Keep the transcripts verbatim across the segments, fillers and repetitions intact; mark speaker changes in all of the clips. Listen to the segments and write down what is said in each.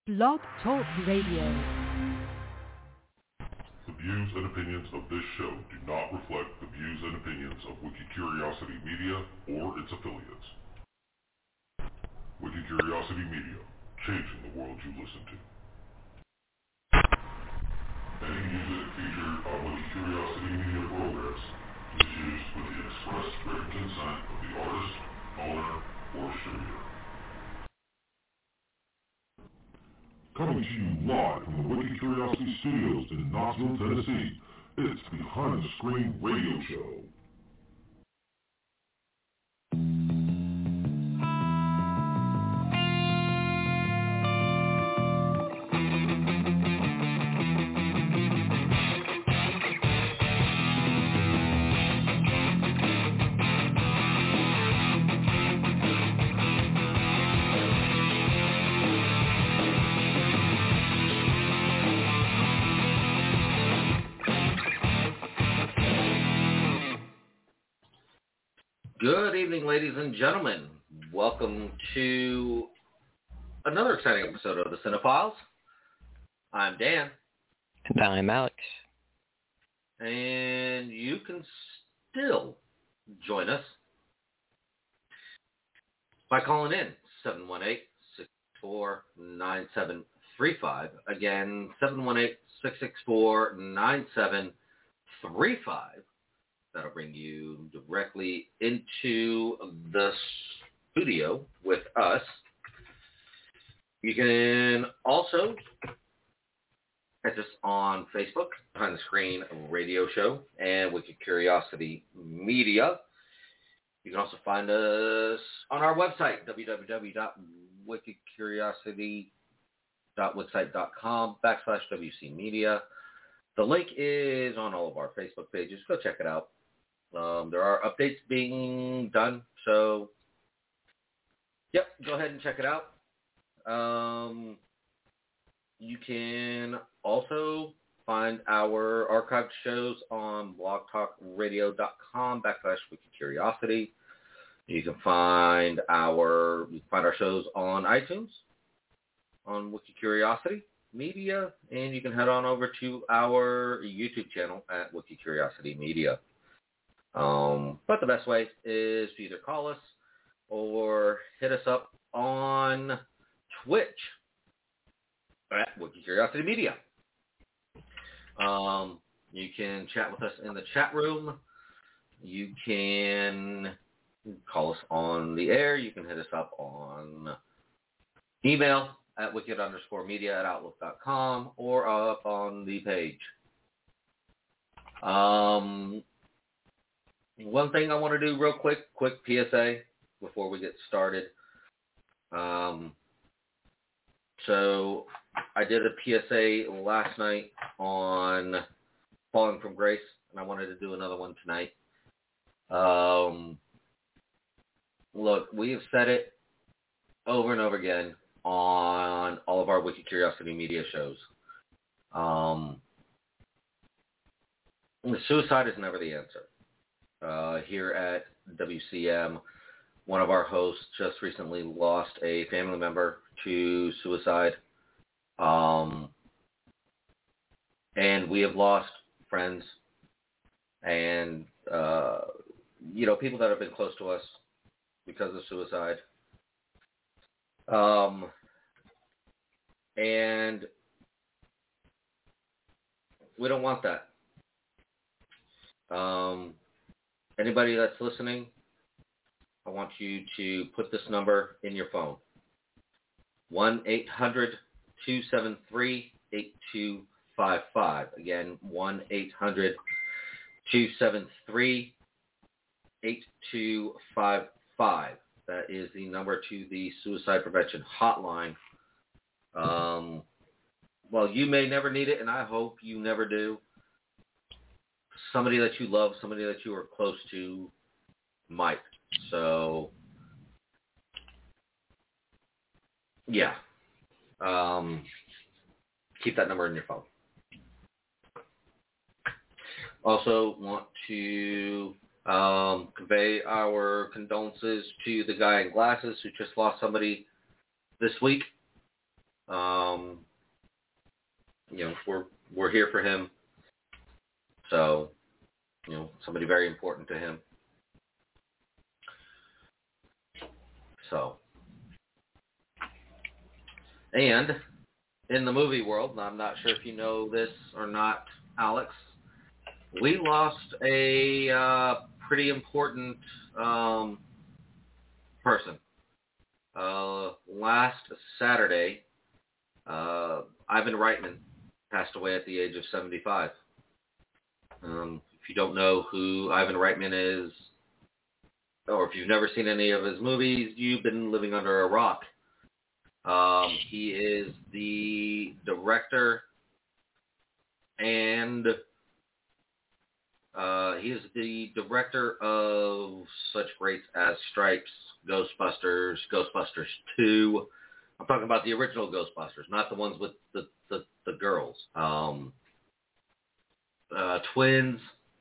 Speaker 1: Blog Talk Radio.
Speaker 2: The views and opinions of this show do not reflect the views and opinions of Wikicuriosity Media or its affiliates. Wikicuriosity Media, changing the world you listen to. Any music featured on Wikicuriosity Media programs is used with the express written consent of the artist, owner, or distributor. Coming to you live from the Wikicuriosity Studios in Knoxville, Tennessee, it's Behind the Screen Radio Show.
Speaker 3: Good evening, ladies and gentlemen. Welcome to another exciting episode of The Cinephiles. I'm Dan.
Speaker 4: And I'm Alex.
Speaker 3: And you can still join us by calling in seven one eight, six four nine seven three five. Again, seven one eight, six six four nine seven three five. That'll bring you directly into the studio with us. You can also catch us on Facebook, Behind the Screen Radio Show, and Wikicuriosity Media. You can also find us on our website, w w w dot wikicuriosity dot wixsite dot com backslash W C Media. The link is on all of our Facebook pages. Go check it out. Um, there are updates being done, so, yep, go ahead and check it out. Um, you can also find our archived shows on blogtalkradio.com backslash wikicuriosity. You can find our you can find our shows on iTunes, on Wikicuriosity Media, and you can head on over to our YouTube channel at Wikicuriosity Media. Um, but the best way is to either call us or hit us up on Twitch at Wikicuriosity Media. Um, you can chat with us in the chat room. You can call us on the air. You can hit us up on email at wicked underscore media at outlook dot com or up on the page. Um... One thing I want to do real quick, quick P S A before we get started. Um, so I did a P S A last night on Falling from Grace, and I wanted to do another one tonight. Um, look, we have said it over and over again on all of our Wikicuriosity Media shows. Um, suicide is never the answer. Uh, here at W C M, one of our hosts just recently lost a family member to suicide. Um, and we have lost friends and, uh, you know, people that have been close to us because of suicide. Um, and we don't want that. Um, Anybody that's listening, I want you to put this number in your phone. one eight hundred two seven three eight two five five. Again, one eight hundred two seven three eight two five five. That is the number to the suicide prevention hotline. Um, well, you may never need it, and I hope you never do. Somebody that you love, somebody that you are close to might. So, yeah. Um, keep that number in your phone. Also want to um, convey our condolences to the guy in glasses who just lost somebody this week. Um, Um, you know, we're we're here for him. So, you know, somebody very important to him. So, and in the movie world, and I'm not sure if you know this or not, Alex, we lost a uh, pretty important um, person. Uh, last Saturday, uh, Ivan Reitman passed away at the age of seventy-five. Um, if you don't know who Ivan Reitman is, or if you've never seen any of his movies, you've been living under a rock. Um, he is the director and uh, he is the director of such greats as Stripes, Ghostbusters, Ghostbusters two. I'm talking about the original Ghostbusters, not the ones with the, the, the girls. Um, uh, Twins,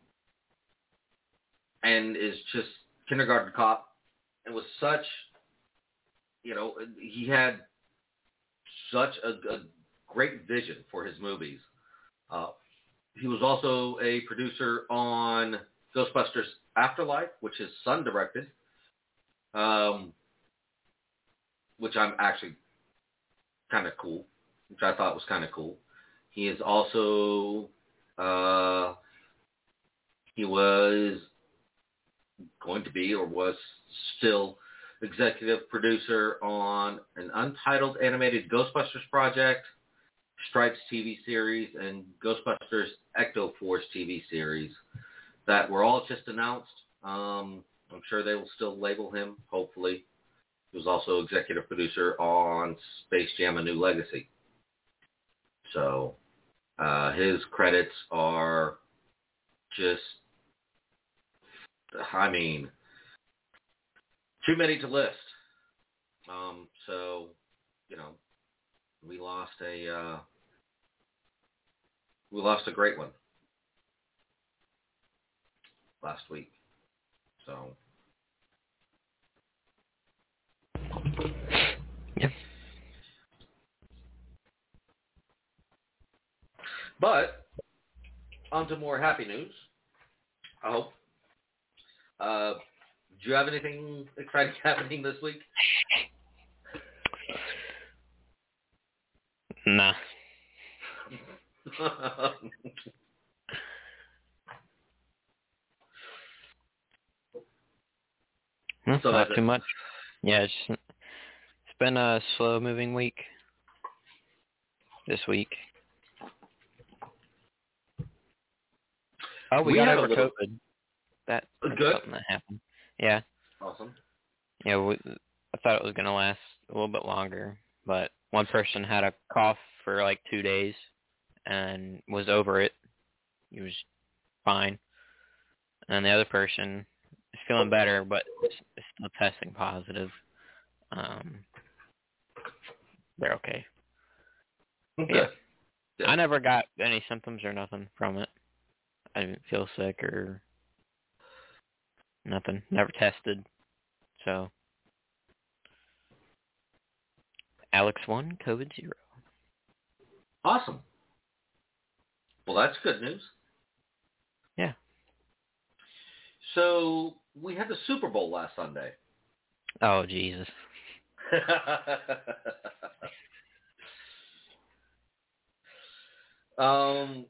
Speaker 3: and is just Kindergarten Cop. And was such, you know, he had such a, a great vision for his movies. Uh, he was also a producer on Ghostbusters Afterlife, which his son directed, um, which I'm actually kind of cool, which I thought was kind of cool. He is also, uh, he was going to be or was still executive producer on an untitled animated Ghostbusters project, Stripes T V series, and Ghostbusters Ecto-Force T V series that were all just announced. Um, I'm sure they will still label him, hopefully. He was also executive producer on Space Jam: A New Legacy. So uh, his credits are just, I mean, too many to list. Um, so, you know, we lost a uh, we lost a great one last week. So,
Speaker 1: yeah.
Speaker 3: But on to more happy news, I hope. Uh, do you have anything exciting happening this week?
Speaker 1: Nah. Well,
Speaker 3: So
Speaker 1: not
Speaker 3: that's
Speaker 1: too
Speaker 3: it.
Speaker 1: much. Yeah, it's, it's been a slow-moving week this week. Oh, we,
Speaker 3: We
Speaker 1: got
Speaker 3: had a
Speaker 1: over
Speaker 3: little-
Speaker 1: COVID. That, that's
Speaker 3: Good.
Speaker 1: something that happened. Yeah.
Speaker 3: Awesome.
Speaker 1: Yeah, we, I thought it was going to last a little bit longer, but one person had a cough for like two days and was over it. He was fine. And the other person is feeling better, but is is still testing positive. Um, they're okay.
Speaker 3: Okay.
Speaker 1: Yeah.
Speaker 3: Yeah.
Speaker 1: I never got any symptoms or nothing from it. I didn't feel sick or nothing. Never tested. So, Alex one, COVID zero.
Speaker 3: Awesome. Well, that's good news.
Speaker 1: Yeah.
Speaker 3: So we had the Super Bowl last Sunday.
Speaker 1: Oh, Jesus.
Speaker 3: um.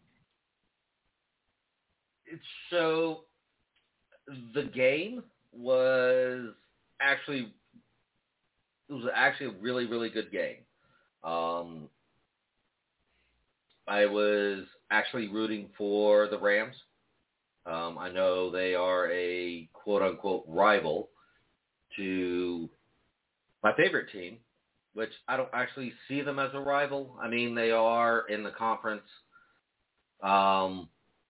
Speaker 3: So the game was actually it was actually a really really good game. Um. I was actually rooting for the Rams. Um, I know they are a quote-unquote rival to my favorite team, which I don't actually see them as a rival. I mean, they are in the conference. Um,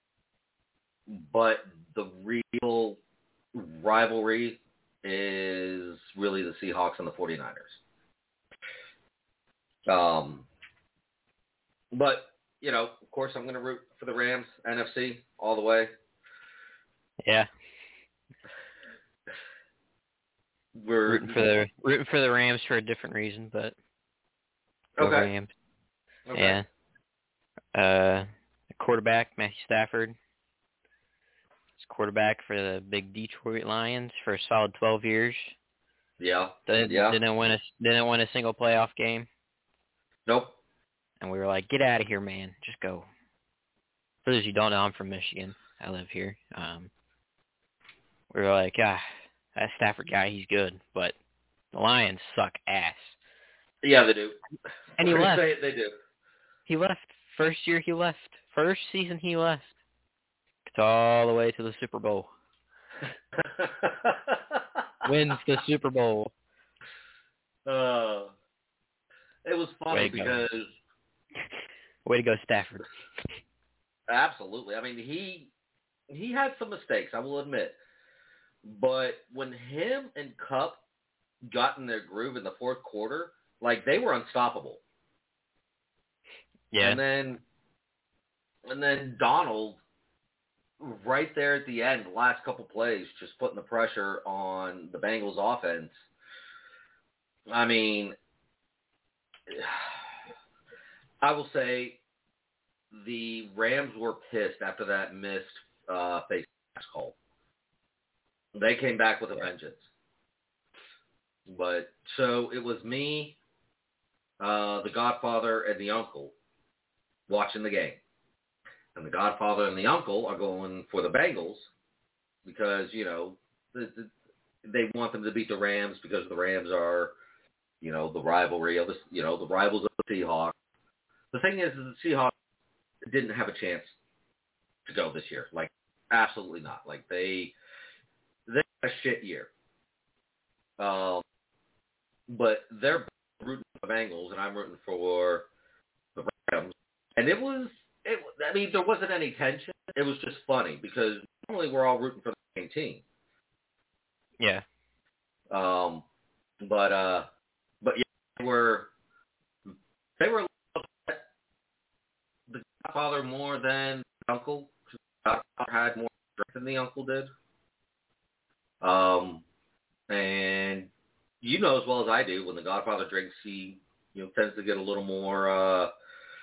Speaker 3: but the real rivalry is really the Seahawks and the 49ers. Um, but, you know, of course, I'm going to root for the Rams, N F C, all the way.
Speaker 1: Yeah.
Speaker 3: We're
Speaker 1: Rooting for the rooting for the Rams for a different reason, but go
Speaker 3: okay.
Speaker 1: Rams.
Speaker 3: Okay.
Speaker 1: Yeah. Uh, quarterback, Matthew Stafford. He's quarterback for the big Detroit Lions for a solid twelve years.
Speaker 3: Yeah.
Speaker 1: They
Speaker 3: Yeah.
Speaker 1: didn't win a didn't win a single playoff game,
Speaker 3: Nope.
Speaker 1: and we were like, "Get out of here, man! Just go." For those of you who don't know, I'm from Michigan. I live here. Um, we were like, "Ah, that Stafford guy, he's good, but the Lions suck ass."
Speaker 3: Yeah, they do.
Speaker 1: And he
Speaker 3: When you
Speaker 1: left.
Speaker 3: say it, they do.
Speaker 1: He left. First year he left. First season he left. Gets all the way to the Super Bowl. Wins the Super Bowl.
Speaker 3: uh, it was funny
Speaker 1: Way to go.
Speaker 3: because
Speaker 1: Way to go, Stafford.
Speaker 3: absolutely. I mean, he he had some mistakes, I will admit. But when him and Kupp got in their groove in the fourth quarter, like they were unstoppable.
Speaker 1: Yeah.
Speaker 3: And then and then Donald right there at the end, the last couple plays, just putting the pressure on the Bengals offense. I mean, I will say the Rams were pissed after that missed uh, face mask call. They came back with a vengeance. But so it was me, uh, the Godfather, and the uncle watching the game. And the Godfather and the uncle are going for the Bengals because, you know, the, the, they want them to beat the Rams because the Rams are, you know, the rivalry of the, you know, the rivals of the Seahawks. The thing is, is the Seahawks didn't have a chance to go this year. Like, absolutely not. Like, they, they had a shit year. Um, but they're rooting for the Bengals, and I'm rooting for the Rams. And it was, it, I mean, there wasn't any tension. It was just funny because normally we're all rooting for the same team.
Speaker 1: Yeah.
Speaker 3: Um, but, uh, but yeah, they were, they were upset. The Godfather more than the uncle. The Godfather had more strength than the uncle did. Um, and you know as well as I do, when the Godfather drinks, he, you know, tends to get a little more, uh,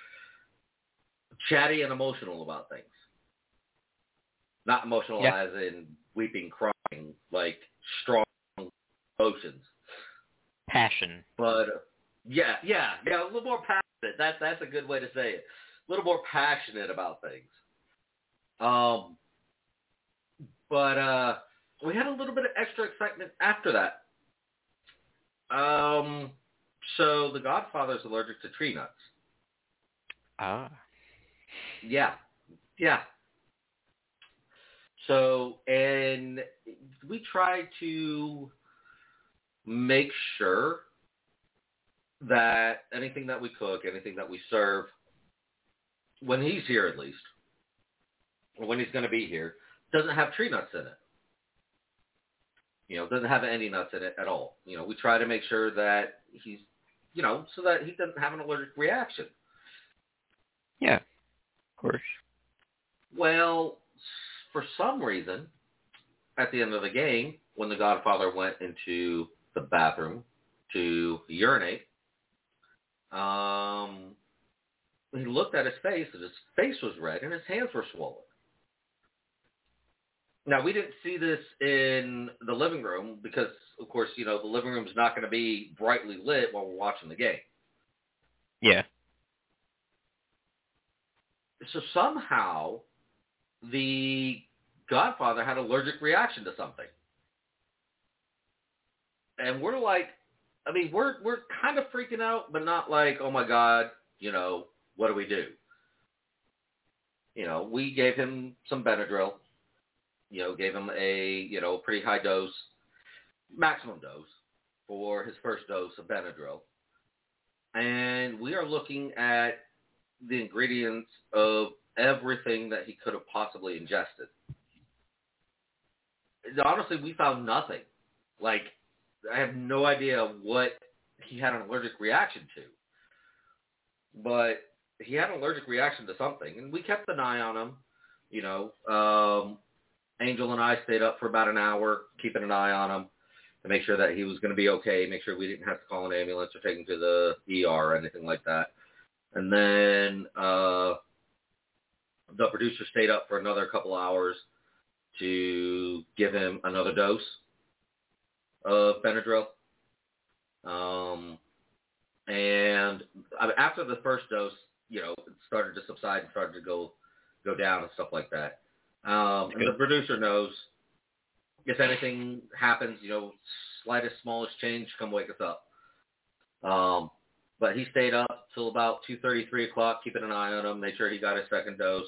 Speaker 3: chatty and emotional about things. Not emotional
Speaker 1: Yeah.
Speaker 3: as in weeping, crying, like strong emotions.
Speaker 1: Passion.
Speaker 3: But uh, yeah, yeah, yeah, a little more passionate. That's that's a good way to say it. A little more passionate about things. Um, but uh, we had a little bit of extra excitement after that. Um, so the Godfather's allergic to tree nuts.
Speaker 1: Ah.
Speaker 3: Yeah, yeah. So, and we try to make sure that anything that we cook, anything that we serve, when he's here at least, or when he's going to be here, doesn't have tree nuts in it. You know, doesn't have any nuts in it at all. You know, we try to make sure that he's, you know, so that he doesn't have an allergic reaction.
Speaker 1: Yeah, of course.
Speaker 3: Well, for some reason, at the end of the game, when the Godfather went into the bathroom to urinate, um, he looked at his face, and his face was red, and his hands were swollen. Now, we didn't see this in the living room because, of course, you know, the living room's not going to be brightly lit while we're watching the game.
Speaker 1: Yeah.
Speaker 3: So somehow, the Godfather had an allergic reaction to something. And we're like, I mean, we're we're kind of freaking out, but not like, oh my God, you know, what do we do? You know, we gave him some Benadryl, you know, gave him a, you know, pretty high dose, maximum dose for his first dose of Benadryl. And we are looking at the ingredients of everything that he could have possibly ingested. Honestly, we found nothing. Like, I have no idea what he had an allergic reaction to. But he had an allergic reaction to something, and we kept an eye on him. You know, um, Angel and I stayed up for about an hour, keeping an eye on him to make sure that he was going to be okay, make sure we didn't have to call an ambulance or take him to the E R or anything like that. And then uh, the producer stayed up for another couple hours to give him another dose of Benadryl. Um, and after the first dose, you know, it started to subside and started to go go down and stuff like that. Um, and the producer knows if anything happens, you know, slightest, smallest change, come wake us up. Um, but he stayed up till about two thirty, three o'clock, keeping an eye on him, made sure he got his second dose.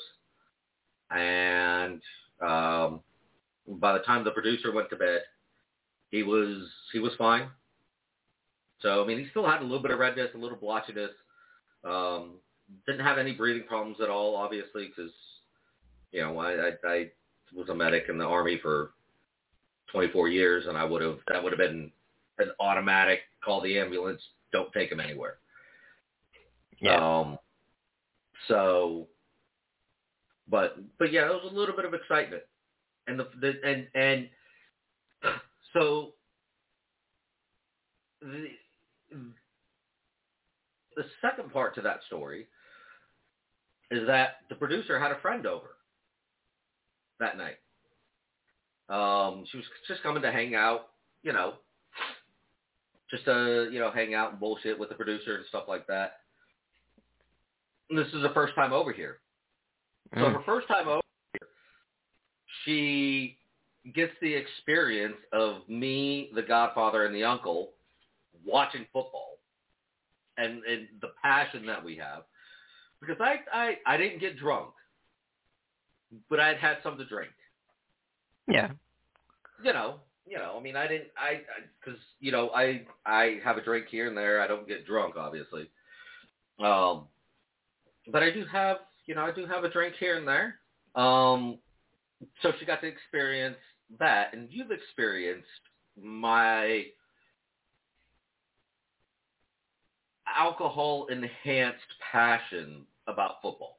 Speaker 3: And um, by the time the producer went to bed, he was he was fine. So, I mean, he still had a little bit of redness, a little blotchiness. Um, didn't have any breathing problems at all, obviously, because, you know, I, I, I was a medic in the Army for twenty-four years, and I would have that would have been an automatic call the ambulance, don't take him anywhere.
Speaker 1: Yeah.
Speaker 3: Um, so, but but yeah, it was a little bit of excitement, and the, the and and so the the second part to that story is that the producer had a friend over that night. Um, she was just coming to hang out, you know, just to, you know, hang out and bullshit with the producer and stuff like that. And this is her first time over here. So
Speaker 1: Mm.
Speaker 3: her first time over here, she gets the experience of me, the godfather, and the uncle watching football and, and the passion that we have. Because I, I, I didn't get drunk, but I'd had something to drink.
Speaker 1: Yeah.
Speaker 3: You know, you know, I mean, I didn't, I, because, you know, I, I have a drink here and there. I don't get drunk, obviously. Um, but I do have, you know, I do have a drink here and there. Um, so she got to experience that, and you've experienced my alcohol-enhanced passion about football.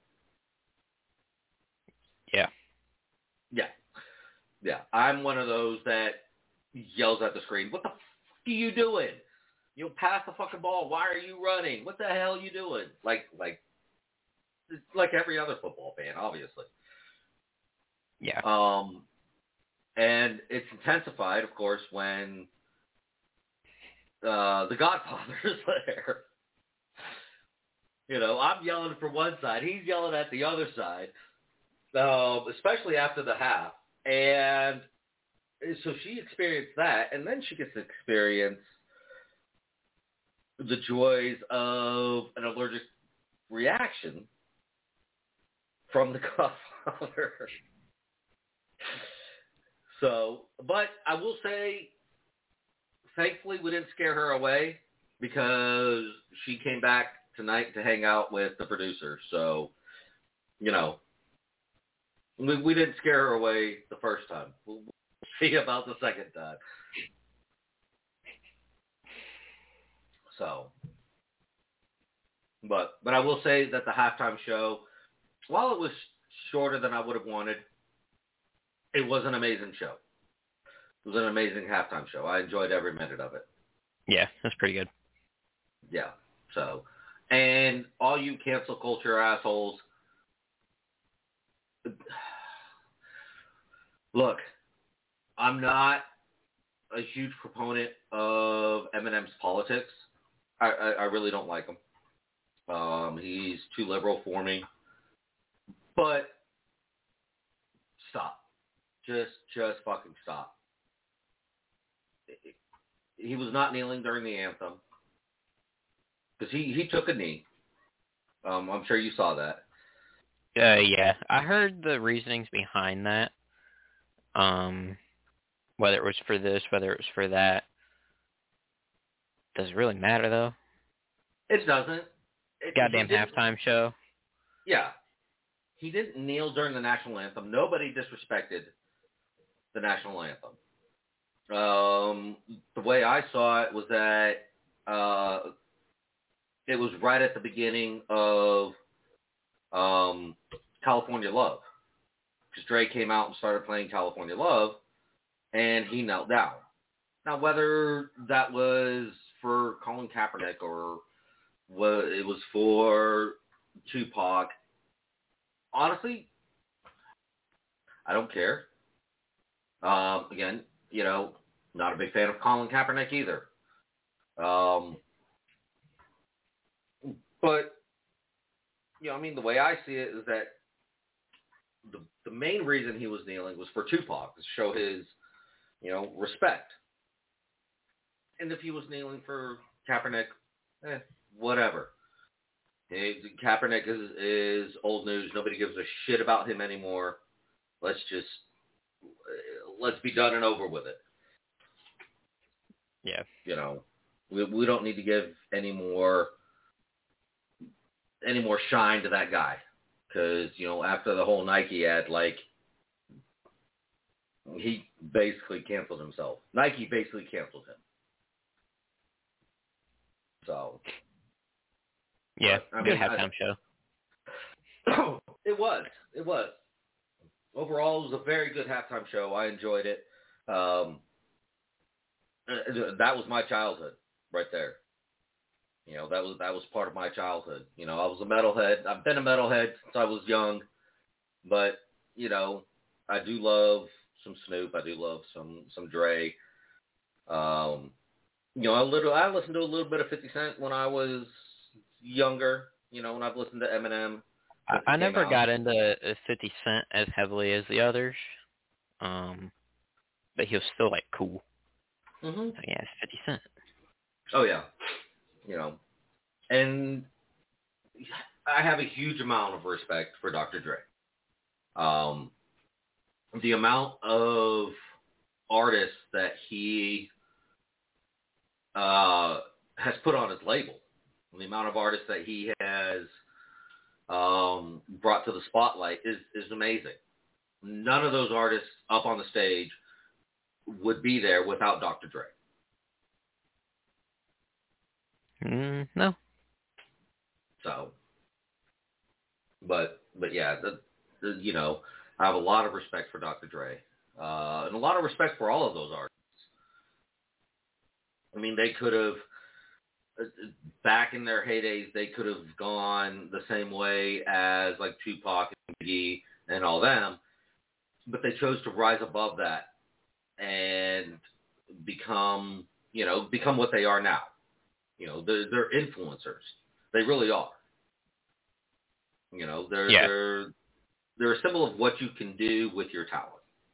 Speaker 1: Yeah.
Speaker 3: Yeah. Yeah. I'm one of those that yells at the screen, what the f*** are you doing? You know, pass the fucking ball. Why are you running? What the hell are you doing? Like, like, like every other football fan, obviously.
Speaker 1: Yeah.
Speaker 3: Um, and it's intensified, of course, when uh, the Godfather is there. You know, I'm yelling from one side. He's yelling at the other side, uh, especially after the half. And so she experienced that, and then she gets to experience the joys of an allergic reaction from the Godfather. So, but I will say, thankfully we didn't scare her away because she came back tonight to hang out with the producer. So, you know, we, we didn't scare her away the first time. We'll, we'll see about the second time. So, but but I will say that the halftime show, while it was shorter than I would have wanted, it was an amazing show. It was an amazing halftime show. I enjoyed every minute of it.
Speaker 1: Yeah, that's pretty good.
Speaker 3: Yeah. So, and all you cancel culture assholes, look, I'm not a huge proponent of Eminem's politics. I, I, I really don't like him. Um, he's too liberal for me. But stop. Just, just fucking stop. He was not kneeling during the anthem because he, he took a knee. Um, I'm sure you saw that.
Speaker 1: Uh, yeah, I heard the reasonings behind that. Um, whether it was for this, whether it was for that. Does it really matter, though?
Speaker 3: It doesn't. It,
Speaker 1: Goddamn halftime show.
Speaker 3: Yeah. He didn't kneel during the national anthem. Nobody disrespected the national anthem. Um, the way I saw it was that uh, it was right at the beginning of um, California Love. Because Dre came out and started playing California Love, and he knelt down. Now, whether that was for Colin Kaepernick or was it was for Tupac. Honestly, I don't care. Um, again, you know, not a big fan of Colin Kaepernick either. Um, but, you know, I mean, the way I see it is that the the main reason he was kneeling was for Tupac, to show his, you know, respect. And if he was kneeling for Kaepernick, eh, whatever. It, Kaepernick is, is old news. Nobody gives a shit about him anymore. Let's just, let's be done and over with it.
Speaker 1: Yeah.
Speaker 3: You know, we we don't need to give any more, any more shine to that guy. Because, you know, after the whole Nike ad, like, he basically canceled himself. Nike basically canceled him. So.
Speaker 1: Yeah,
Speaker 3: but, I
Speaker 1: good
Speaker 3: mean,
Speaker 1: halftime
Speaker 3: I,
Speaker 1: show.
Speaker 3: It was. It was. Overall, it was a very good halftime show. I enjoyed it. Um, that was my childhood right there. You know, that was that was part of my childhood. You know, I was a metalhead. I've been a metalhead since I was young. But, you know, I do love some Snoop. I do love some some Dre. Um, you know, a little. I listened to a little bit of fifty Cent when I was younger. You know, when I've listened to Eminem.
Speaker 1: I, I never
Speaker 3: out.
Speaker 1: got into fifty Cent as heavily as the others, um, but he was still like cool.
Speaker 3: Mm-hmm.
Speaker 1: So, yeah, it's fifty Cent.
Speaker 3: Oh yeah, you know, and I have a huge amount of respect for Doctor Dre. Um, the amount of artists that he uh, has put on his label, the amount of artists that he has um, brought to the spotlight is, is amazing. None of those artists up on the stage would be there without Doctor Dre.
Speaker 1: Mm, no.
Speaker 3: So, but but yeah, the, the, you know, I have a lot of respect for Doctor Dre, uh, and a lot of respect for all of those artists. I mean, they could have, back in their heydays, they could have gone the same way as like Tupac and Biggie and all them, but they chose to rise above that and become, you know, become what they are now. You know, they're, they're influencers. They really are. You know, they're
Speaker 1: Yeah.
Speaker 3: they're they're a symbol of what you can do with your talent.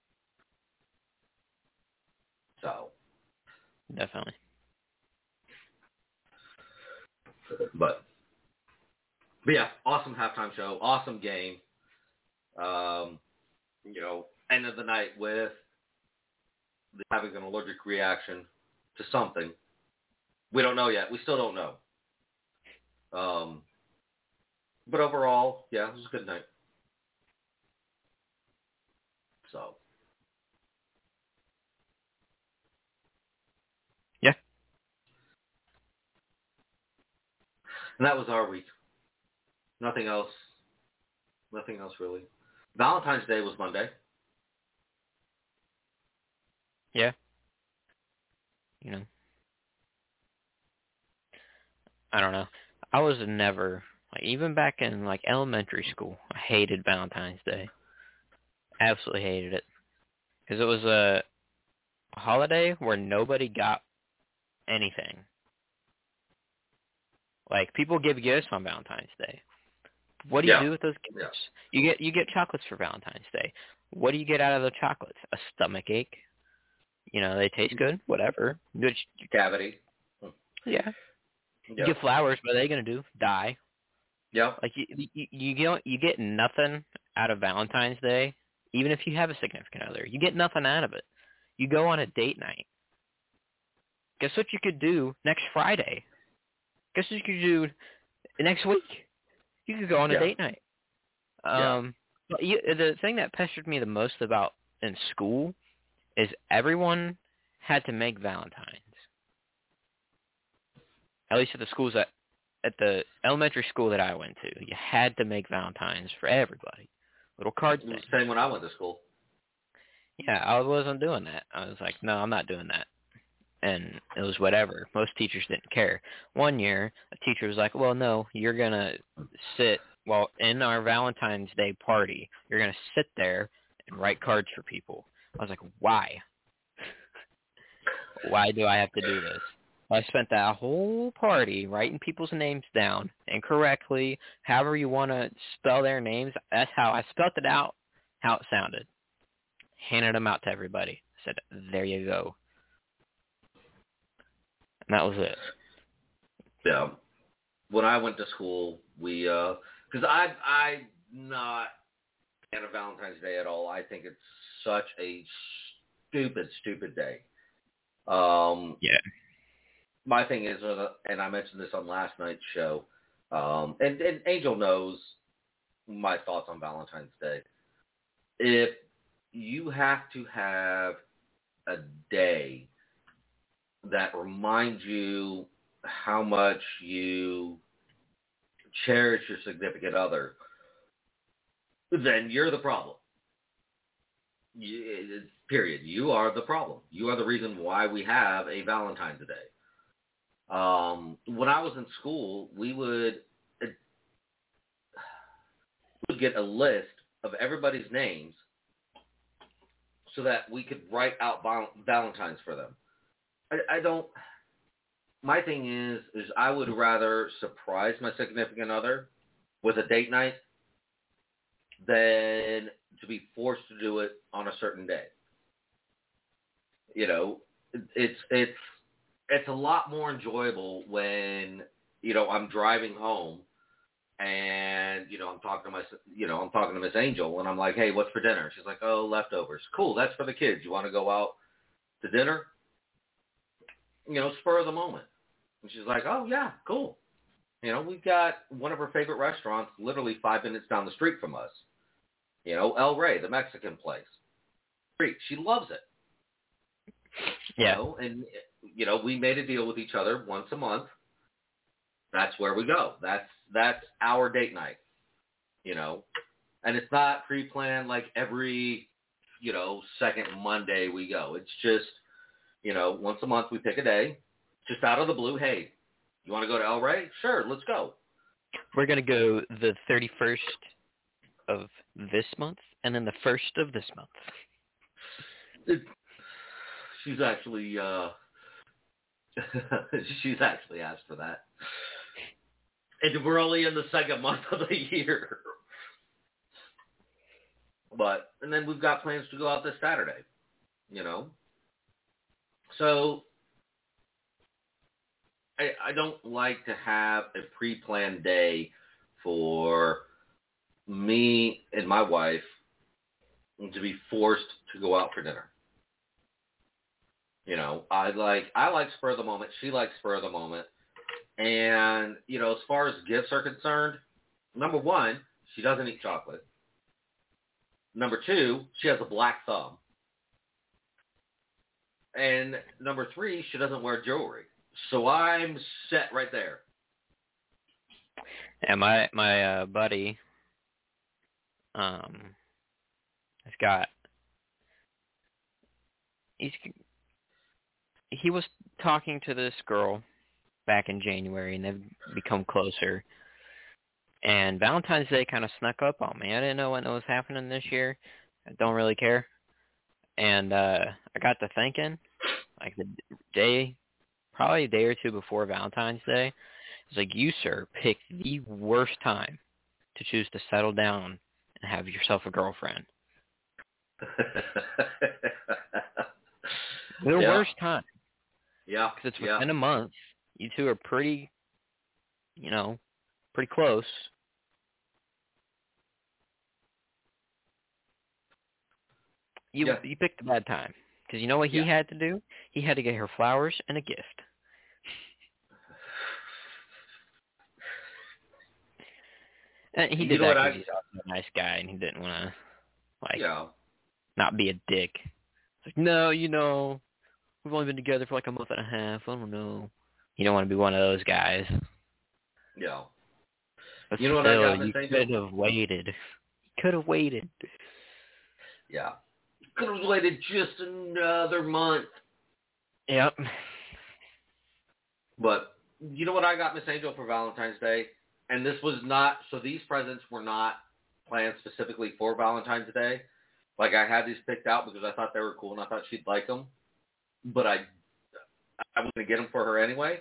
Speaker 3: So,
Speaker 1: Definitely.
Speaker 3: but, but yeah, awesome halftime show, awesome game. Um, you know, end of the night with having an allergic reaction to something. We don't know yet. We still don't know. Um, but overall, yeah, it was a good night. So.
Speaker 1: Yeah.
Speaker 3: And that was our week. Nothing else. Nothing else really. Valentine's Day was Monday.
Speaker 1: Yeah. You know. I don't know. I was never, like, even back in, like, elementary school, I hated Valentine's Day. Absolutely hated it. Because it was a holiday where nobody got anything. Like, people give gifts on Valentine's Day. What do
Speaker 3: Yeah.
Speaker 1: you do with those gifts?
Speaker 3: Yeah.
Speaker 1: You get you get chocolates for Valentine's Day. What do you get out of the chocolates? A stomach ache. You know, they taste good. Whatever. Good.
Speaker 3: Cavity.
Speaker 1: Yeah.
Speaker 3: Yeah.
Speaker 1: You get flowers. What are they gonna do? Die.
Speaker 3: Yeah.
Speaker 1: Like you, you, you get you get nothing out of Valentine's Day, even if you have a significant other. You get nothing out of it. You go on a date night. Guess what you could do next Friday? Guess what you could do next week? You could go on a
Speaker 3: Yeah.
Speaker 1: date night. Um, but you, the thing that pestered me the most about in school is everyone had to make Valentines. At least at the schools that, at the elementary school that I went to, you had to make Valentines for everybody. Little card
Speaker 3: It was
Speaker 1: things.
Speaker 3: the same when I went to school.
Speaker 1: Yeah, I wasn't doing that. I was like, no, I'm not doing that. and it was whatever. Most teachers didn't care. One year, a teacher was like, well, no, you're going to sit, well, in our Valentine's Day party, you're going to sit there and write cards for people. I was like, why? Why do I have to do this? I spent that whole party writing people's names down incorrectly, however you want to spell their names. That's how I spelled it out, how it sounded. Handed them out to everybody. Said, there you go. And that was it.
Speaker 3: Yeah. When I went to school, we, uh, because I, I'm not a fan of Valentine's Day at all. I think it's such a stupid, stupid day. Um,
Speaker 1: yeah.
Speaker 3: My thing is, uh, and I mentioned this on last night's show, um, and, and Angel knows my thoughts on Valentine's Day. If you have to have a day that reminds you how much you cherish your significant other, then you're the problem. You, period. You are the problem. You are the reason why we have a Valentine's Day. Um, when I was in school, we would, we would get a list of everybody's names so that we could write out val- Valentines for them. I, I don't. My thing is, is I would rather surprise my significant other with a date night than to be forced to do it on a certain day. You know, it's it's it's a lot more enjoyable when, you know, I'm driving home and, you know, I'm talking to my, you know, I'm talking to Miss Angel and I'm like, hey, what's for dinner? She's like, oh, leftovers. Cool, that's for the kids. You want to go out to dinner? You know, spur of the moment. And she's like, oh, yeah, cool. You know, we've got one of her favorite restaurants literally five minutes down the street from us. You know, El Rey, the Mexican place. Great. She loves it.
Speaker 1: Yeah.
Speaker 3: You know, and, you know, we made a deal with each other once a month. That's where we go. That's that's our date night, you know. And it's not pre-planned like every, you know, second Monday we go. It's just, you know, once a month we pick a day, just out of the blue. Hey, you want to go to El Rey? Sure, let's go.
Speaker 1: We're going to go the thirty-first of this month and then the first of this month.
Speaker 3: It, she's actually, uh, she's actually asked for that. And we're only in the second month of the year. But, and then we've got plans to go out this Saturday, you know. So, I, I don't like to have a pre-planned day for me and my wife to be forced to go out for dinner. You know, I like, I like spur of the moment. She likes spur of the moment. And, you know, as far as gifts are concerned, number one, she doesn't eat chocolate. Number two, she has a black thumb. And number three, she doesn't wear jewelry. So I'm set right there.
Speaker 1: And my, my uh, buddy um, has got, he's, he was talking to this girl back in January, and they've become closer. And Valentine's Day kind of snuck up on me. I didn't know when it was happening this year. I don't really care. And uh, I got to thinking, like the day, probably a day or two before Valentine's Day, it's like, you, sir, picked the worst time to choose to settle down and have yourself a girlfriend. The
Speaker 3: yeah.
Speaker 1: worst time.
Speaker 3: Yeah.
Speaker 1: Because it's
Speaker 3: yeah.
Speaker 1: within a month. You two are pretty, you know, pretty close. You
Speaker 3: yeah.
Speaker 1: you picked a bad time. Because you know what he
Speaker 3: yeah.
Speaker 1: had to do? He had to get her flowers and a gift. And he did
Speaker 3: you know
Speaker 1: that because
Speaker 3: I...
Speaker 1: he's also a nice guy and he didn't want to, like,
Speaker 3: yeah.
Speaker 1: not be a dick. It's like, no, you know, we've only been together for like a month and a half. I don't know. You don't want to be one of those guys.
Speaker 3: Yeah.
Speaker 1: But
Speaker 3: you know
Speaker 1: still,
Speaker 3: what I got,
Speaker 1: you
Speaker 3: Miss
Speaker 1: could
Speaker 3: Angel?
Speaker 1: have waited. Could have waited.
Speaker 3: Yeah. Could have waited just another month.
Speaker 1: Yep.
Speaker 3: But you know what I got Miss Angel for Valentine's Day? And this was not, so these presents were not planned specifically for Valentine's Day. Like, I had these picked out because I thought they were cool and I thought she'd like them. But I, I was going to get them for her anyway.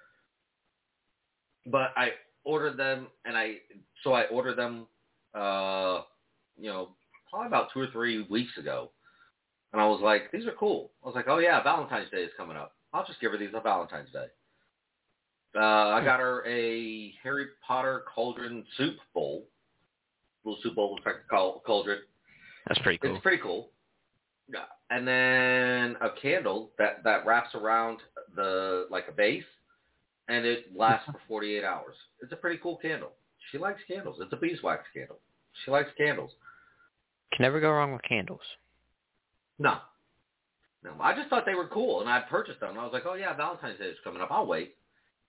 Speaker 3: But I ordered them, and I, so I ordered them, uh, you know, probably about two or three weeks ago. And I was like, these are cool. I was like, oh yeah, Valentine's Day is coming up. I'll just give her these on Valentine's Day. Uh, I got her a Harry Potter cauldron soup bowl. Little soup bowl looks like a cauldron.
Speaker 1: That's pretty cool.
Speaker 3: It's pretty cool. Yeah. And then a candle that, that wraps around the, like a base, and it lasts for forty-eight hours. It's a pretty cool candle. She likes candles. It's a beeswax candle. She likes candles.
Speaker 1: Can never go wrong with candles.
Speaker 3: No. No. I just thought they were cool, and I purchased them. And I was like, oh, yeah, Valentine's Day is coming up. I'll wait.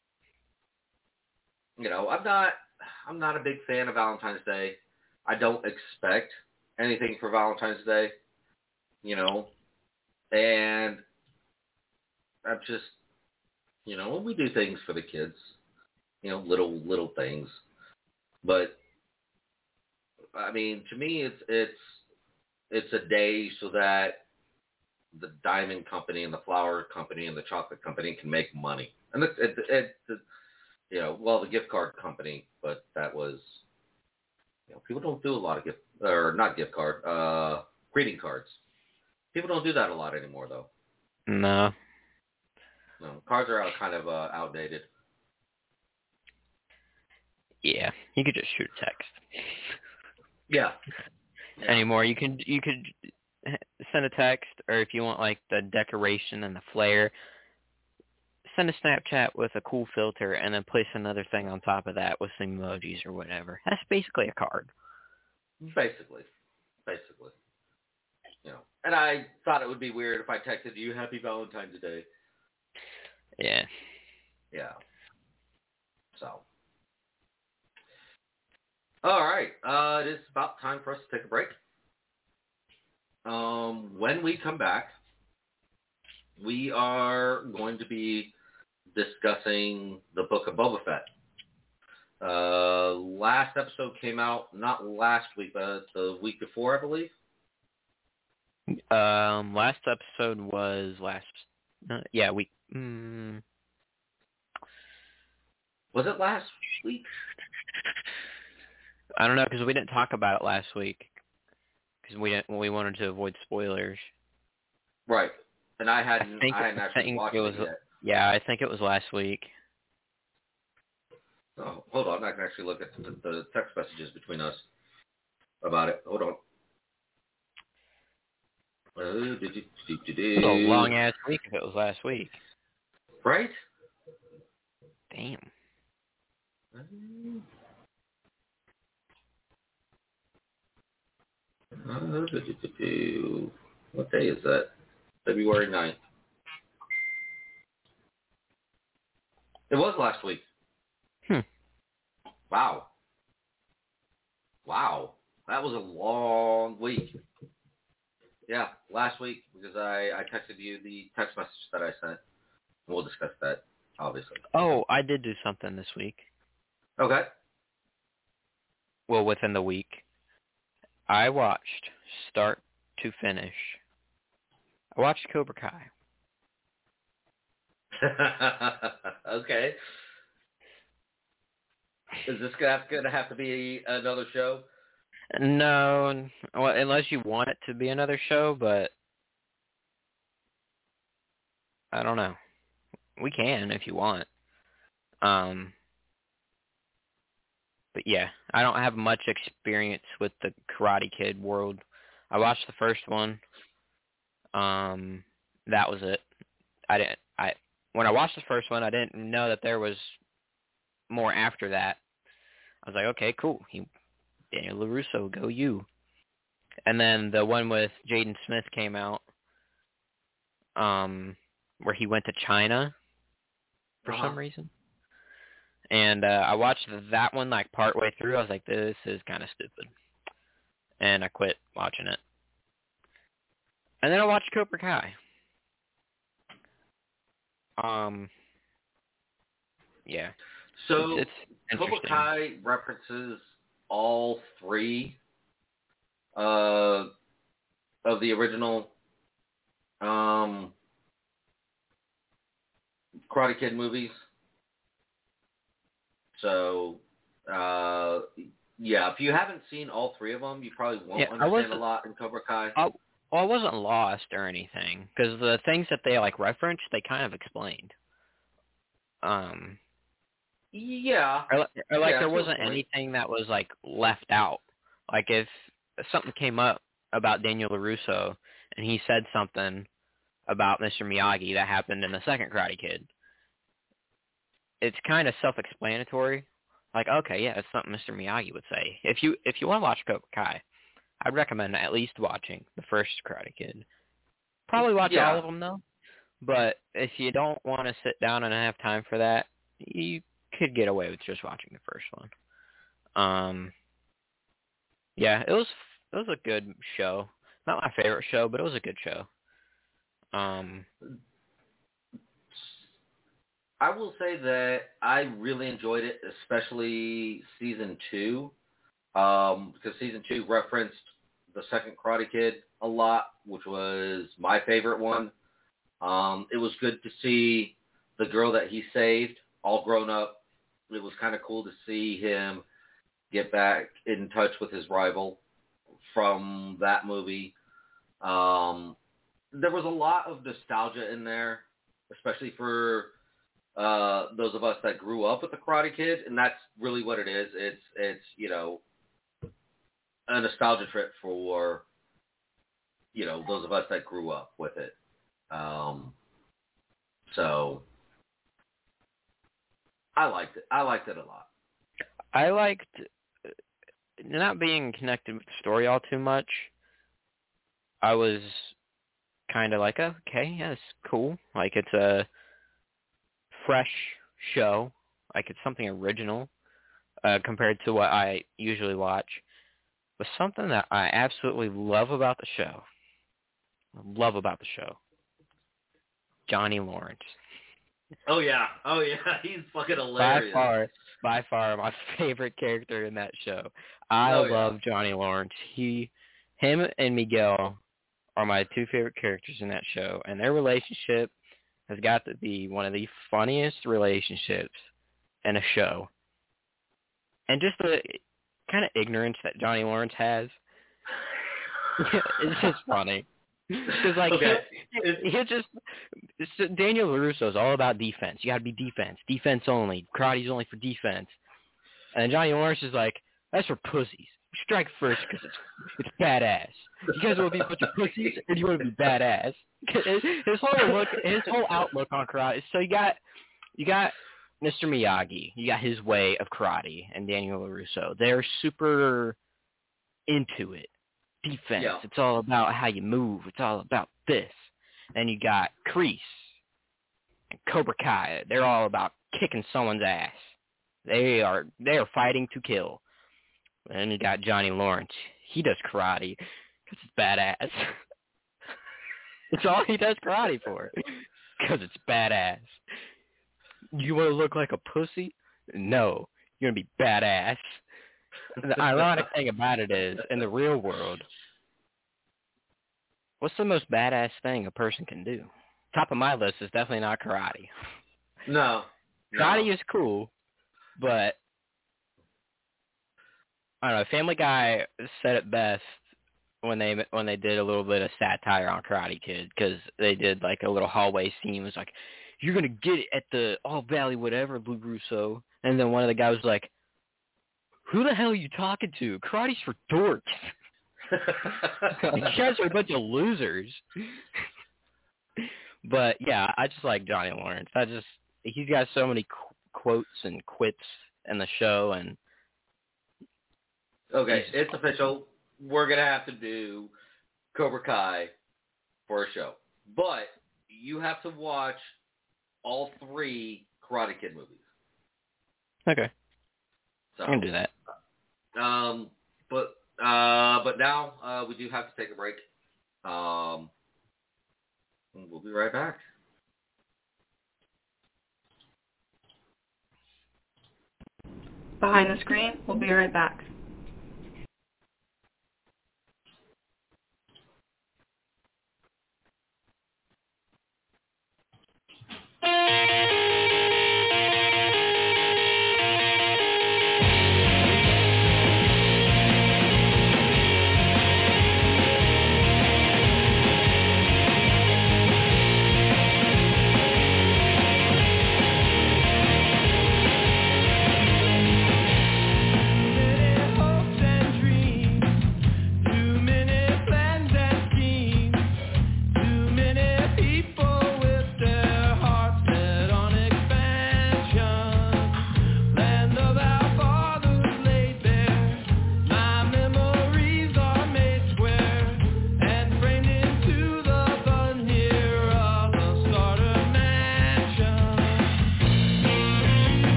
Speaker 3: You know, I'm not, I'm not a big fan of Valentine's Day. I don't expect anything for Valentine's Day, you know, and I'm just, you know, we do things for the kids, you know, little, little things, but I mean, to me, it's, it's, it's a day so that the diamond company and the flower company and the chocolate company can make money. And it, it, it, it you know, well, the gift card company, but that was, you know, people don't do a lot of gift, or not gift card, uh, greeting cards. People don't do that a lot anymore, though.
Speaker 1: No.
Speaker 3: No, cards are out, kind of uh, outdated.
Speaker 1: Yeah, you could just shoot a text.
Speaker 3: Yeah. yeah.
Speaker 1: Anymore, you can you could send a text, or if you want like the decoration and the flair, send a Snapchat with a cool filter, and then place another thing on top of that with some emojis or whatever. That's basically a card.
Speaker 3: Basically, basically. You know, and I thought it would be weird if I texted you Happy Valentine's Day.
Speaker 1: Yeah.
Speaker 3: Yeah. So. All right. Uh, it is about time for us to take a break. Um, when we come back, we are going to be discussing the Book of Boba Fett. Uh, last episode came out not last week, but the week before, I believe.
Speaker 1: Um, last episode was last. Uh, yeah, week. Mm,
Speaker 3: was it last week?
Speaker 1: I don't know because we didn't talk about it last week because we didn't. We wanted to avoid spoilers.
Speaker 3: Right, and I hadn't.
Speaker 1: I, think
Speaker 3: I hadn't
Speaker 1: it,
Speaker 3: actually watched
Speaker 1: it, was,
Speaker 3: it yet.
Speaker 1: Yeah, I think it was last week.
Speaker 3: Oh, hold on, I can actually look at the, the text messages between us about it. Hold on. Uh, do, do, do, do, do.
Speaker 1: It was a long ass week if it was last week.
Speaker 3: Right?
Speaker 1: Damn.
Speaker 3: Uh, do, do, do, do. What day is that? February ninth. It was last week.
Speaker 1: Hmm.
Speaker 3: Wow. Wow. That was a long week. Yeah, last week, because I, I texted you the text message that I sent. We'll discuss that, obviously.
Speaker 1: Oh, I did do something this week.
Speaker 3: Okay.
Speaker 1: Well, within the week. I watched, start to finish, I watched Cobra Kai.
Speaker 3: Okay. Is this going to have to be another show?
Speaker 1: No, well, unless you want it to be another show, but I don't know. We can if you want. Um, but yeah, I don't have much experience with the Karate Kid world. I watched the first one. Um, that was it. I didn't. I when I watched the first one, I didn't know that there was more after that. I was like, okay, cool. He, Daniel LaRusso, go you. And then the one with Jaden Smith came out, um, where he went to China for
Speaker 3: uh-huh.
Speaker 1: some reason. And uh, I watched that one like partway through. I was like, this is kind of stupid. And I quit watching it. And then I watched Cobra Kai. Um, yeah.
Speaker 3: So
Speaker 1: It's, it's
Speaker 3: Cobra
Speaker 1: interesting.
Speaker 3: Kai references all three uh, of the original um, Karate Kid movies. So, uh, yeah, if you haven't seen all three of them, you probably won't
Speaker 1: Yeah, I
Speaker 3: understand a
Speaker 1: wasn't.
Speaker 3: lot in Cobra Kai.
Speaker 1: I, well, I wasn't lost or anything because the things that they like referenced, they kind of explained. Um,
Speaker 3: Yeah.
Speaker 1: or, li- or like
Speaker 3: Yeah,
Speaker 1: there
Speaker 3: to a
Speaker 1: wasn't
Speaker 3: point.
Speaker 1: anything that was like left out. Like if something came up about Daniel LaRusso and he said something about Mister Miyagi that happened in the second Karate Kid, it's kind of self-explanatory. Like, okay, yeah, it's something Mister Miyagi would say. If you if you want to watch Cobra Kai, I'd recommend at least watching the first Karate Kid. Probably watch all
Speaker 3: Yeah.
Speaker 1: of them though. But if you don't want to sit down and have time for that, you could get away with just watching the first one. Um, yeah, it was it was a good show. Not my favorite show, but it was a good show. Um,
Speaker 3: I will say that I really enjoyed it, especially season two, um, because season two referenced the second Karate Kid a lot, which was my favorite one. Um, it was good to see the girl that he saved all grown up. It was kind of cool to see him get back in touch with his rival from that movie. Um, there was a lot of nostalgia in there, especially for uh, those of us that grew up with the Karate Kid, and that's really what it is. It's it's you know a nostalgia trip for you know those of us that grew up with it. Um, so I liked it. I liked it a lot.
Speaker 1: I liked not being connected with the story all too much. I was kind of like, oh, okay, yeah, it's cool. Like it's a fresh show. Like it's something original uh, compared to what I usually watch. But something that I absolutely love about the show, love about the show, Johnny Lawrence.
Speaker 3: Oh yeah, oh yeah, he's fucking
Speaker 1: By
Speaker 3: hilarious.
Speaker 1: far, by far, my favorite character in that show. I
Speaker 3: Oh yeah.
Speaker 1: love Johnny Lawrence. He, him, and Miguel are my two favorite characters in that show, and their relationship has got to be one of the funniest relationships in a show. And just the kind of ignorance that Johnny Lawrence has, it's just funny. Because like
Speaker 3: Okay.
Speaker 1: he, he just it's, Daniel LaRusso is all about defense. You got to be defense, defense only. Karate's only for defense. And Johnny Lawrence is like, that's for pussies. Strike first because it's it's badass. You guys want to be a bunch of pussies, or do you want to be badass? His whole look, his whole outlook on karate. So you got you got Mister Miyagi. You got his way of karate, and Daniel LaRusso. They're super into it. Defense.
Speaker 3: Yeah.
Speaker 1: It's all about how you move. It's all about this. Then you got Kreese and Cobra Kai. They're all about kicking someone's ass. They are they are fighting to kill. And then you got Johnny Lawrence. He does karate because it's badass. It's all he does karate for because it's badass. You want to look like a pussy? No, you're gonna be badass. The ironic thing about it is, in the real world, what's the most badass thing a person can do? Top of my list is definitely not karate.
Speaker 3: No. no.
Speaker 1: Karate is cool, but I don't know. Family Guy said it best when they when they did a little bit of satire on Karate Kid, because they did like a little hallway scene. It was like, "You're gonna get it at the All Valley whatever, Lou Russo," and then one of the guys was like, "Who the hell are you talking to? Karate's for dorks. You guys are a bunch of losers." But yeah, I just like Johnny Lawrence. I just he's got so many qu- quotes and quips in the show, and
Speaker 3: Okay,
Speaker 1: Jesus
Speaker 3: it's
Speaker 1: Christ.
Speaker 3: official. We're going to have to do Cobra Kai for a show. But you have to watch all three Karate Kid movies.
Speaker 1: Okay,
Speaker 3: So,
Speaker 1: I can do that.
Speaker 3: Um, but uh, but now uh, we do have to take a break. Um, we'll be right back.
Speaker 4: Behind the Screen. We'll be right back.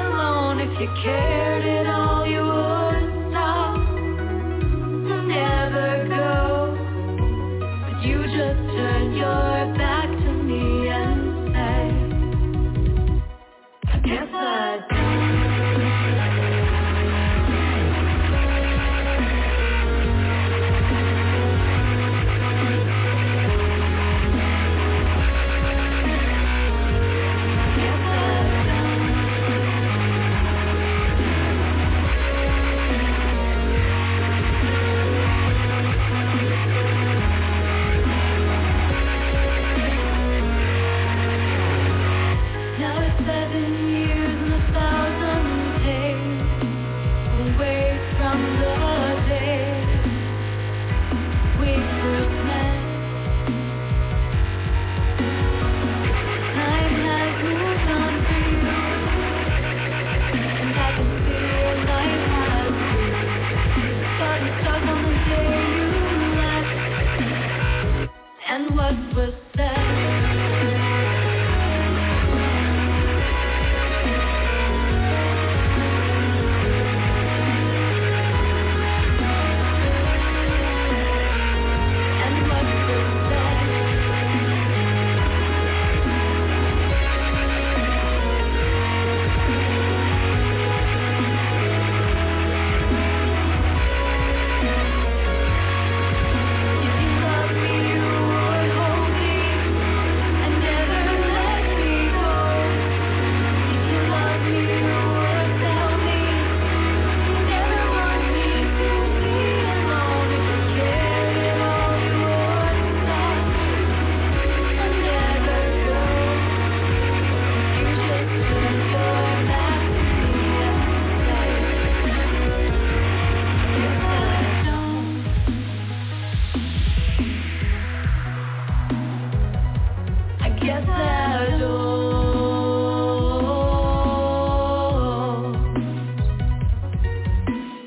Speaker 5: Cared at all, you would stop. Never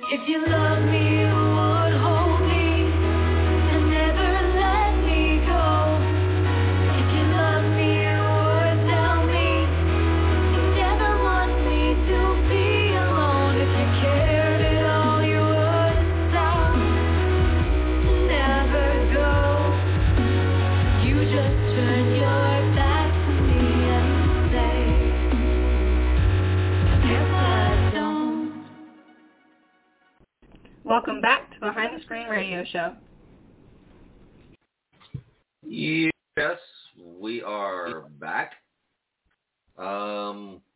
Speaker 5: If you love me, you would hold me and never let me go. If you love me, you would tell me you never want me to be alone. If you cared at all, you would stop, never go. You just turn your back to me and say, I guess I don't.
Speaker 4: Welcome back to Behind the Screen Radio Show.
Speaker 3: Yes, we are back. Um,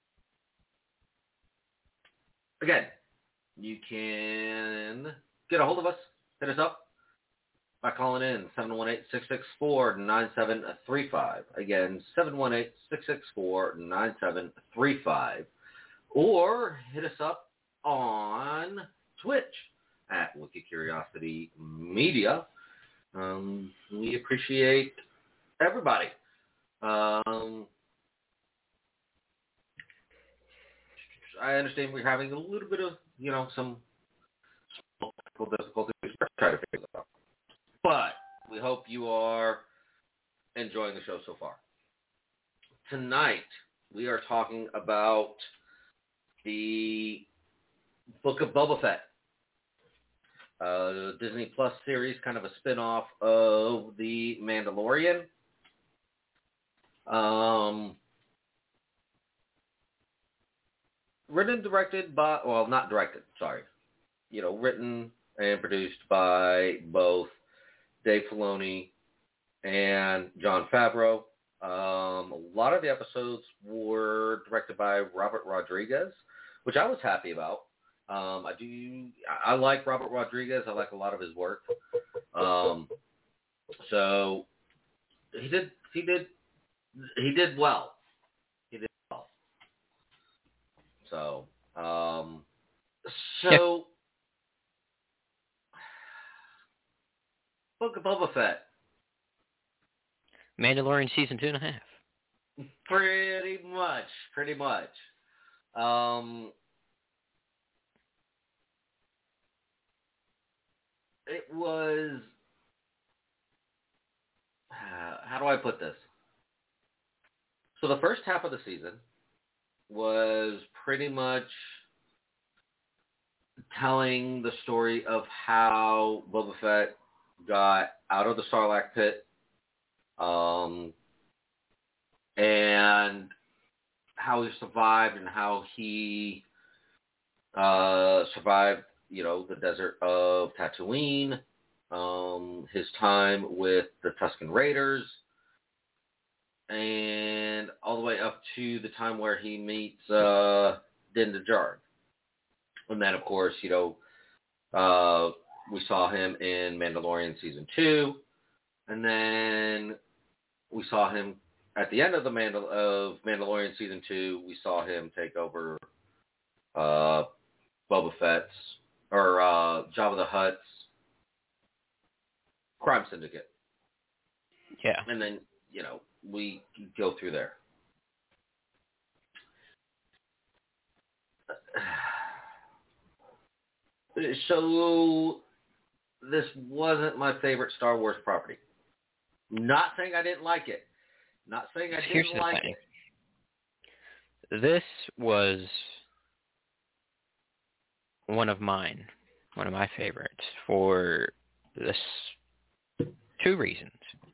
Speaker 3: again, you can get a hold of us. Hit us up by calling in seven one eight, six six four, nine seven three five. Again, seven one eight, six six four, nine seven three five. Or hit us up on Twitch at Wiki Curiosity Media. Um, we appreciate everybody. Um, I understand we're having a little bit of, you know, some technical difficulties. We're trying to figure that out. But we hope you are enjoying the show so far. Tonight, we are talking about the Book of Boba Fett. Uh, Disney Plus series, kind of a spin-off of The Mandalorian. Um, written and directed by, well, not directed, sorry. You know, written and produced by both Dave Filoni and Jon Favreau. Um, a lot of the episodes were directed by Robert Rodriguez, which I was happy about. Um, I do. I like Robert Rodriguez. I like a lot of his work. Um, so he did. He did. He did well. He did well. So. Um, so. Book of Boba Fett.
Speaker 1: Mandalorian season two and a half.
Speaker 3: Pretty much. Pretty much. Um. It was, uh, how do I put this? So the first half of the season was pretty much telling the story of how Boba Fett got out of the Sarlacc pit, um, and how he survived and how he uh, survived, you know, the desert of Tatooine, um, his time with the Tusken Raiders, and all the way up to the time where he meets uh, Din Djarin. And then, of course, you know, uh, we saw him in Mandalorian Season two, and then we saw him at the end of the Mandal- of Mandalorian Season two, we saw him take over uh, Boba Fett's or uh, Jabba the Hutt's crime syndicate.
Speaker 1: Yeah.
Speaker 3: And then, you know, we go through there. So, this wasn't my favorite Star Wars property. Not saying I didn't like it. Not saying I
Speaker 1: Here's
Speaker 3: didn't
Speaker 1: the
Speaker 3: like
Speaker 1: thing.
Speaker 3: it.
Speaker 1: This was one of mine, one of my favorites for this two reasons.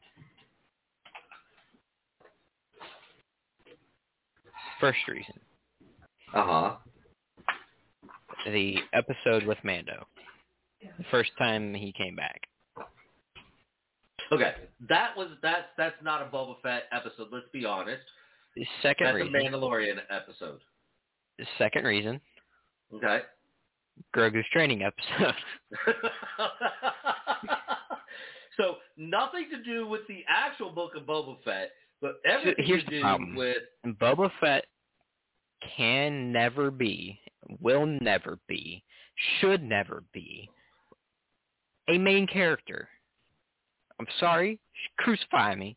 Speaker 1: First reason.
Speaker 3: Uh-huh.
Speaker 1: The episode with Mando. The first time he came back.
Speaker 3: Okay. That was that's that's not a Boba Fett episode, let's be honest.
Speaker 1: The second
Speaker 3: that's
Speaker 1: reason.
Speaker 3: That's a Mandalorian episode.
Speaker 1: The second reason.
Speaker 3: Okay.
Speaker 1: Grogu's training episode.
Speaker 3: So nothing to do with the actual Book of Boba Fett, but everything
Speaker 1: so here's
Speaker 3: to
Speaker 1: the
Speaker 3: do
Speaker 1: problem.
Speaker 3: with
Speaker 1: Boba Fett can never be, will never be, should never be a main character. I'm sorry, crucify me.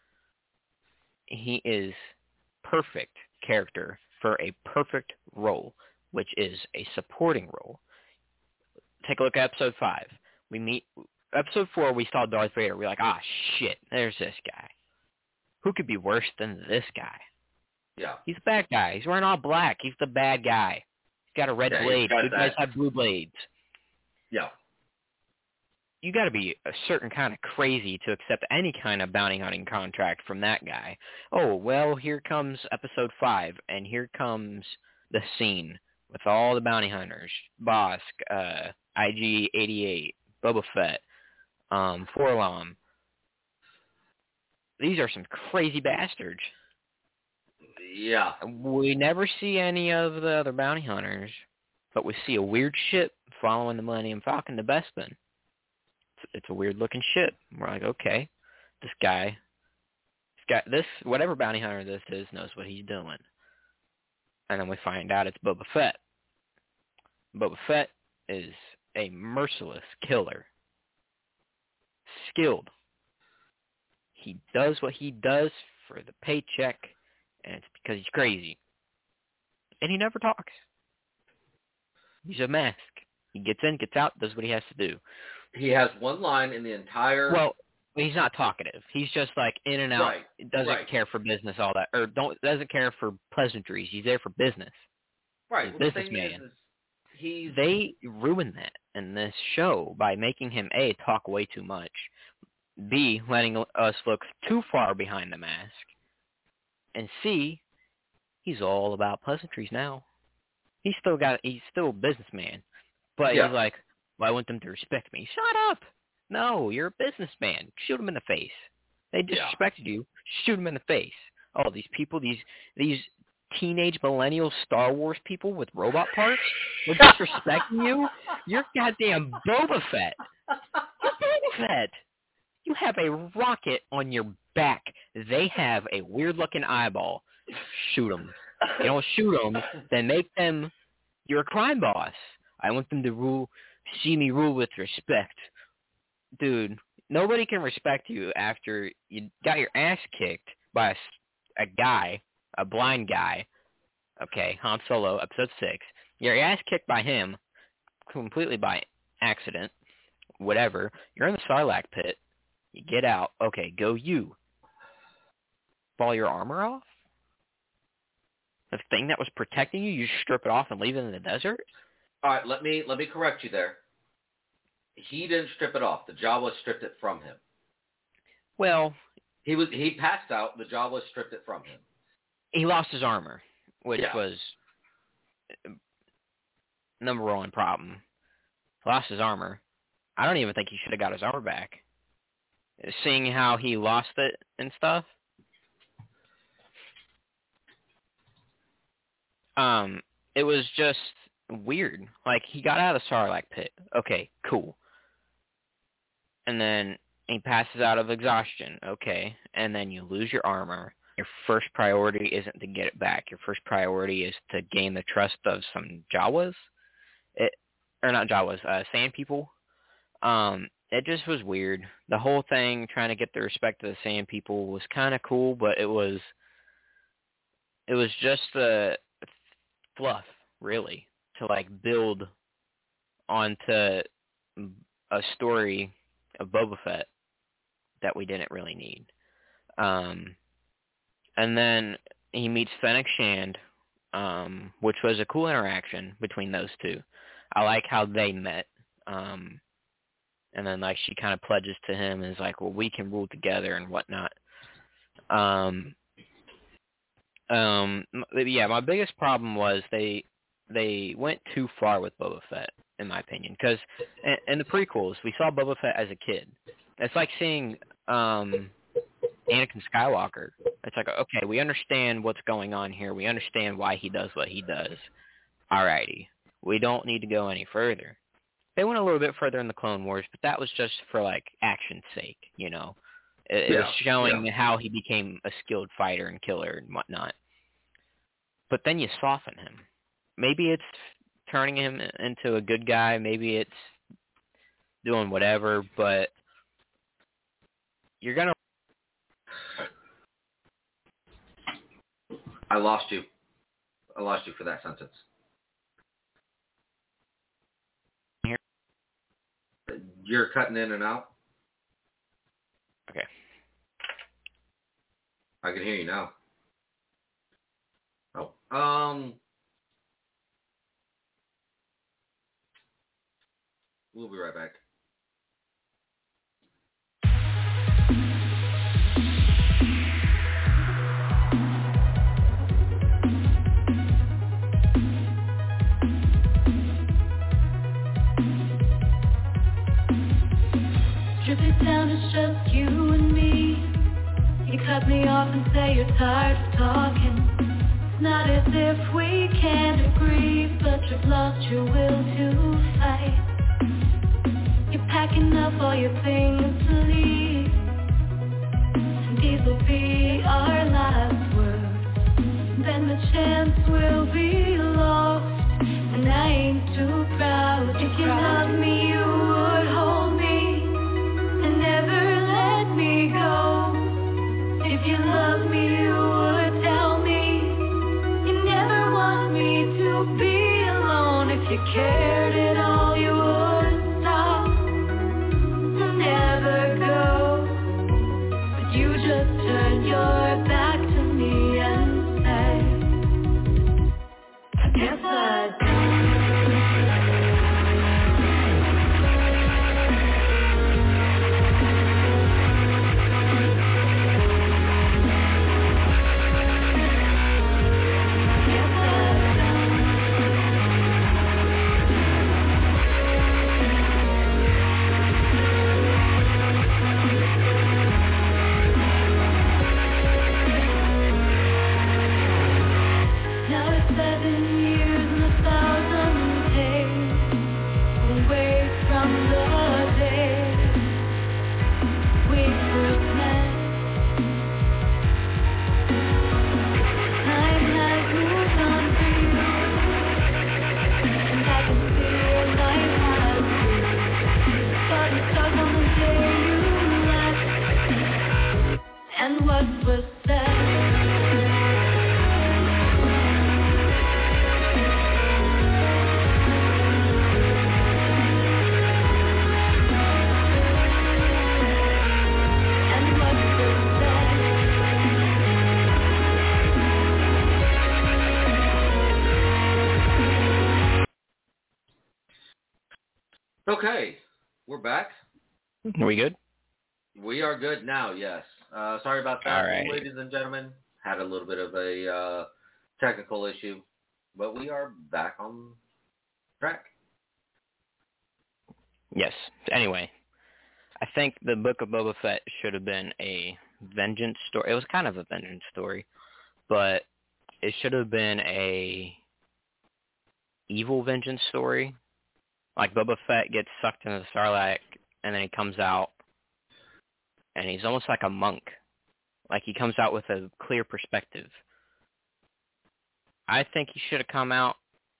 Speaker 1: He is perfect character for a perfect role, which is a supporting role. take a look at episode five. We meet episode four. We saw Darth Vader. We're like, ah, shit. There's this guy. Who could be worse than this guy?
Speaker 3: Yeah.
Speaker 1: He's the bad guy. He's wearing all black. He's the bad guy. He's got a red
Speaker 3: Yeah, he's
Speaker 1: blade.
Speaker 3: got
Speaker 1: You guys
Speaker 3: that.
Speaker 1: have blue blades.
Speaker 3: Yeah.
Speaker 1: You got to be a certain kind of crazy to accept any kind of bounty hunting contract from that guy. Oh, well, here comes episode five, and here comes the scene with all the bounty hunters. Bosk, uh, I G eighty-eight, Boba Fett, um, Forlom. These are some crazy bastards.
Speaker 3: Yeah.
Speaker 1: We never see any of the other bounty hunters, but we see a weird ship following the Millennium Falcon to Bespin. It's, it's a weird-looking ship. We're like, okay, this guy, this guy, this whatever bounty hunter this is knows what he's doing. And then we find out it's Boba Fett. Boba Fett is a merciless killer. Skilled. He does what he does for the paycheck, and it's because he's crazy. And he never talks. He's a mask. He gets in, gets out, does what he has to do.
Speaker 3: He has one line in the entire...
Speaker 1: Well, he's not talkative. He's just like in and out.
Speaker 3: Right,
Speaker 1: Doesn't
Speaker 3: right.
Speaker 1: care for business, all that. Or don't doesn't care for pleasantries. He's there for business.
Speaker 3: Right.
Speaker 1: He's
Speaker 3: Well,
Speaker 1: a
Speaker 3: the thing
Speaker 1: businessman.
Speaker 3: is, is he's...
Speaker 1: They ruin that in this show by making him, A, talk way too much, B, letting us look too far behind the mask, and C, he's all about pleasantries now. He's still got, he's still a businessman, but
Speaker 3: Yeah.
Speaker 1: he's like, well, I want them to respect me. Shut up! No, you're a businessman. Shoot him in the face. They
Speaker 3: Yeah.
Speaker 1: disrespected you. Shoot him in the face. Oh, these people, these these teenage millennial Star Wars people with robot parts, they're disrespecting you. You're goddamn Boba Fett. You're Boba Fett. You have a rocket on your back. They have a weird-looking eyeball. Shoot them. You don't shoot them, then make them. You're a crime boss. I want them to rule. See me rule with respect. Dude, nobody can respect you after you got your ass kicked by a, a guy, a blind guy. Okay, Han Solo, episode six. Your ass kicked by him, completely by accident, whatever. You're in the Sarlacc pit. You get out. Okay, go you. Fall your armor off? The thing that was protecting you, you strip it off and leave it in the desert?
Speaker 3: All right, let me let me correct you there. He didn't strip it off. The Jawa stripped it from him.
Speaker 1: Well,
Speaker 3: He was he passed out. The Jawa stripped it from him.
Speaker 1: he lost his armor, which
Speaker 3: Yeah.
Speaker 1: was number one problem. Lost his armor. I don't even think he should have got his armor back. Seeing how he lost it and stuff. Um, it was just weird. Like, he got out of the Sarlacc pit. Okay, cool. And then he passes out of exhaustion. Okay. And then you lose your armor. Your first priority isn't to get it back. Your first priority is to gain the trust of some Jawas. It, or not Jawas, uh, Sand people. Um, it just was weird. The whole thing, trying to get the respect of the Sand people, was kind of cool, but it was, it was just the fluff, really, to like build onto a story of Boba Fett that we didn't really need. Um, and then he meets Fennec Shand, um, which was a cool interaction between those two. I like how they met. Um, and then like she kind of pledges to him and is like, well, we can rule together and whatnot. Um, um, yeah, my biggest problem was they they went too far with Boba Fett, in my opinion, because in, in the prequels we saw Boba Fett as a kid. It's like seeing um, Anakin Skywalker. It's like, okay, we understand what's going on here. We understand why he does what he does. Alrighty, we don't need to go any further. They went a little bit further in the Clone Wars, but that was just for like action's sake, you know. It,
Speaker 3: Yeah,
Speaker 1: it was showing
Speaker 3: yeah.
Speaker 1: how he became a skilled fighter and killer and whatnot. But then you soften him. Maybe it's turning him into a good guy. Maybe it's doing whatever, but you're going to...
Speaker 3: I lost you. I lost you for that sentence. You're cutting in and out.
Speaker 1: Okay.
Speaker 3: I can hear you now. Oh, um, we'll be right back.
Speaker 5: Strip it down, it's just you and me. You cut me off and say you're tired of talking. It's not as if we can't agree, but you've lost your will to fight. You're packing up all your things to leave, and these will be our last words. Then the chance will be lost, and I ain't too proud. If you loved me, you would hold me and never let me go. If you love me, you would tell me you never want me to be alone. If you cared at all, you would stop and never go. But you just turned your back to me and said, I guess I and what was said. And what was said.
Speaker 3: Okay, we're back.
Speaker 1: Are we good?
Speaker 3: We are good now, yes. Uh, sorry about that,
Speaker 1: All right.
Speaker 3: ladies and gentlemen. Had a little bit of a uh, technical issue, but we are back on track.
Speaker 1: Yes. Anyway, I think the Book of Boba Fett should have been a vengeance story. It was kind of a vengeance story, but it should have been a evil vengeance story. Like Boba Fett gets sucked into the Sarlacc, and then he comes out, and he's almost like a monk. Like he comes out with a clear perspective. I think he should have come out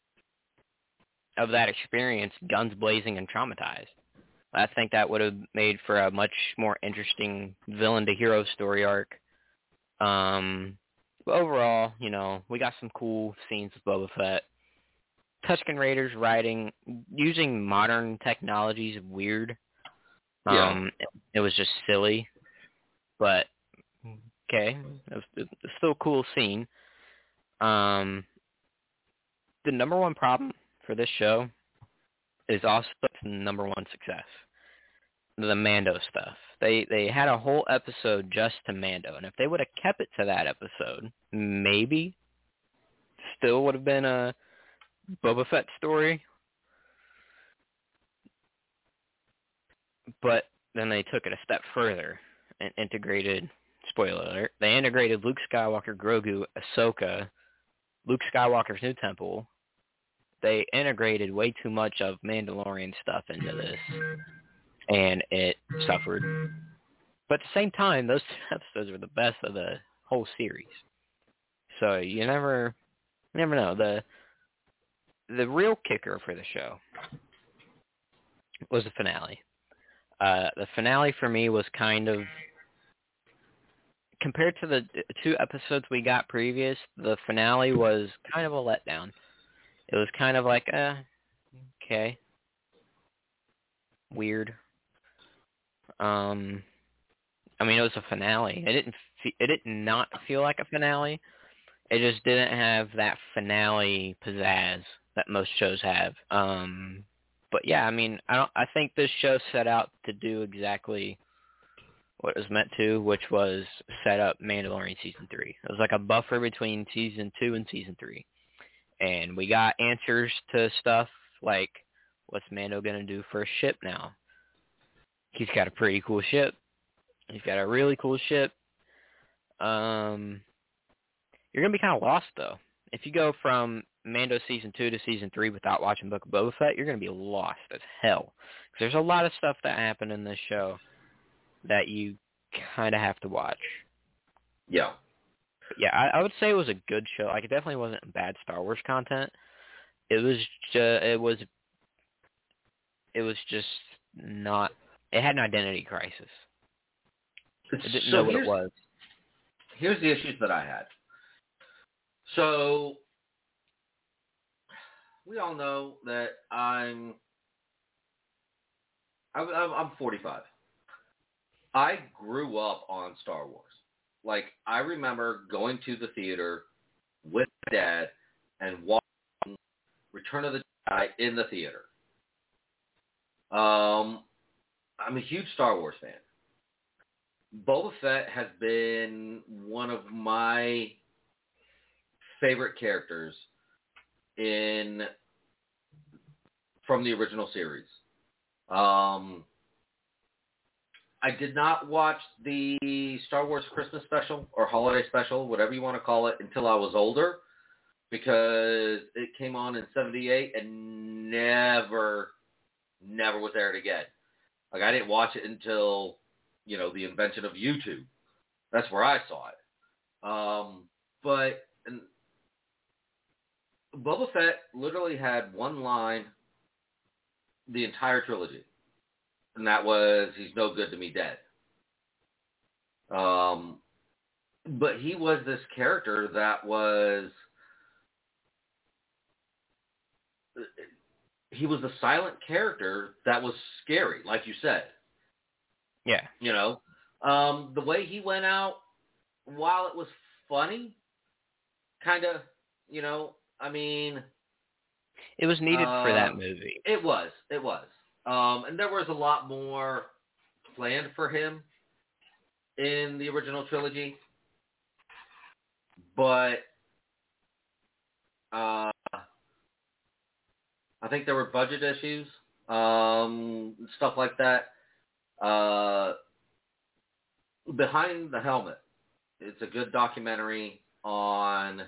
Speaker 1: of that experience guns blazing and traumatized. I think that would have made for a much more interesting villain to hero story arc. Um, but overall, you know, we got some cool scenes with Boba Fett. Tusken Raiders riding, using modern technologies is weird.
Speaker 3: Yeah.
Speaker 1: Um, it, it was just silly, but okay, it was, it was still a cool scene. Um, the number one problem for this show is also the number one success. The Mando stuff. They they had a whole episode just to Mando, and if they would have kept it to that episode, maybe still would have been a Boba Fett story. But then they took it a step further and integrated, spoiler alert, they integrated Luke Skywalker, Grogu, Ahsoka, Luke Skywalker's new temple. They integrated way too much of Mandalorian stuff into this, and it suffered. But at the same time, those two episodes were the best of the whole series. So you never, you never know. The the real kicker for the show was the finale. Uh, the finale for me was kind of, compared to the two episodes we got previous, the finale was kind of a letdown. It was kind of like, eh, okay, weird. Um, I mean, it was a finale. It didn't. Fe- it did not feel like a finale. It just didn't have that finale pizzazz that most shows have. Um, but yeah, I mean, I don't. I think this show set out to do exactly what it was meant to, which was set up Mandalorian season three. It was like a buffer between season two and season three, and we got answers to stuff like, what's Mando gonna do for a ship now? He's got a pretty cool ship. He's got a really cool ship. Um, you're going to be kind of lost, though. If you go from Mando Season two to Season three without watching Book of Boba Fett, you're going to be lost as hell. 'Cause there's a lot of stuff that happened in this show that you kind of have to watch.
Speaker 3: Yeah.
Speaker 1: But yeah, I, I would say it was a good show. Like, it definitely wasn't bad Star Wars content. It was just, it was, it was just not, it had an identity crisis. I didn't
Speaker 3: so
Speaker 1: know what
Speaker 3: here's,
Speaker 1: it was.
Speaker 3: Here's the issues that I had. So, we all know that I'm, I'm, I'm forty-five. I grew up on Star Wars. Like, I remember going to the theater with my dad and watching Return of the Jedi in the theater. Um, I'm a huge Star Wars fan. Boba Fett has been one of my favorite characters in from the original series. Um, I did not watch the Star Wars Christmas special or holiday special, whatever you want to call it, until I was older, because it came on in seventy-eight and never, never was aired again. Like, I didn't watch it until, you know, the invention of YouTube. That's where I saw it. Um, but and Boba Fett literally had one line the entire trilogy, and that was, "He's no good to me dead." Um, but he was this character that was, he was a silent character that was scary, like you said.
Speaker 1: Yeah.
Speaker 3: You know, um, the way he went out, while it was funny, kind of, you know, I mean,
Speaker 1: it was needed
Speaker 3: uh,
Speaker 1: for that movie.
Speaker 3: It was, it was. Um, and there was a lot more planned for him in the original trilogy. But uh, I think there were budget issues, um, stuff like that. Uh, Behind the Helmet, it's a good documentary on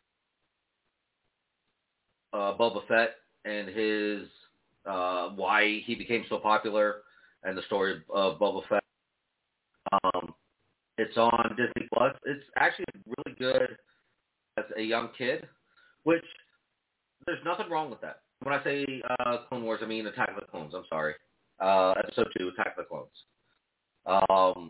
Speaker 3: uh, Boba Fett and his uh, why he became so popular and the story of Boba Fett. Um, it's on Disney Plus. It's actually really good as a young kid, which there's nothing wrong with that. When I say uh, Clone Wars, I mean Attack of the Clones. I'm sorry. Uh, episode two, Attack of the Clones. Um,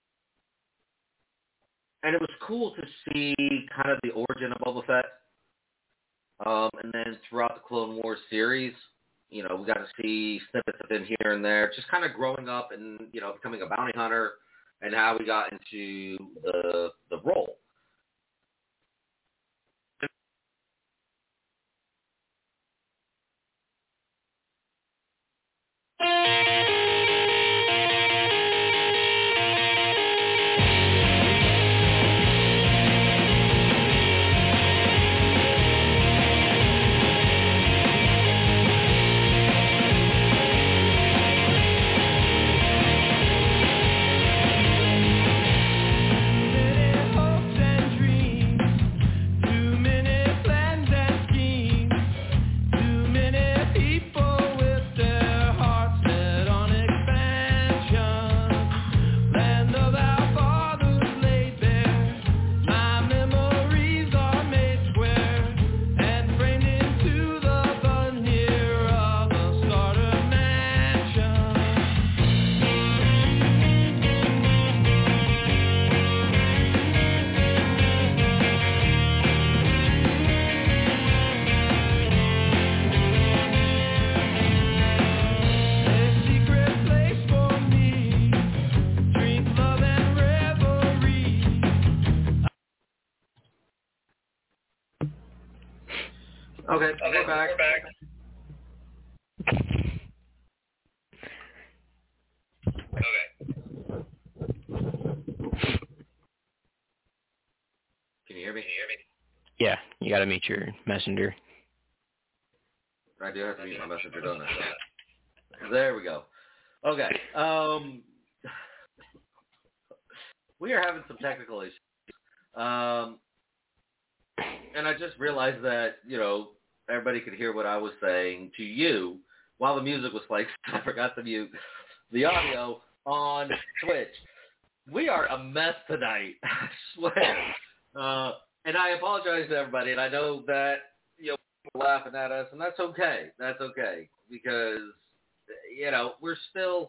Speaker 3: and it was cool to see kind of the origin of Boba Fett. Um, and then throughout the Clone Wars series, you know, we got to see snippets of him here and there, just kind of growing up and, you know, becoming a bounty hunter and how we got into the the role.
Speaker 5: Many hopes
Speaker 3: Okay, we're back. We're back. Can you hear me? Can you hear me?
Speaker 1: Yeah, you got to mute your messenger.
Speaker 3: I do have to mute my messenger, don't I? There we go. Okay. Um, we are having some technical issues. Um, and I just realized that, you know, everybody could hear what I was saying to you while the music was playing. I forgot to mute the audio on Twitch. We are a mess tonight, I swear. Uh, and I apologize to everybody, and I know that, you know, people are laughing at us, and that's okay. That's okay, because, you know, we're still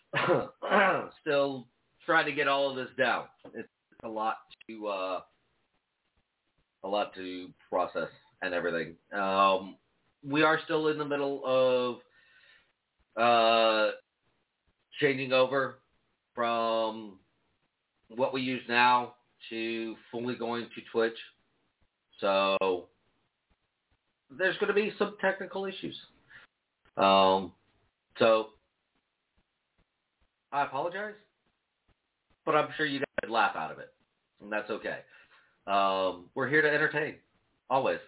Speaker 3: still trying to get all of this down. It's a lot to uh, a lot to process and everything. Um, we are still in the middle of uh, changing over from what we use now to fully going to Twitch. So there's going to be some technical issues. Um, so I apologize, but I'm sure you guys would laugh out of it, and that's okay. Um, we're here to entertain, always.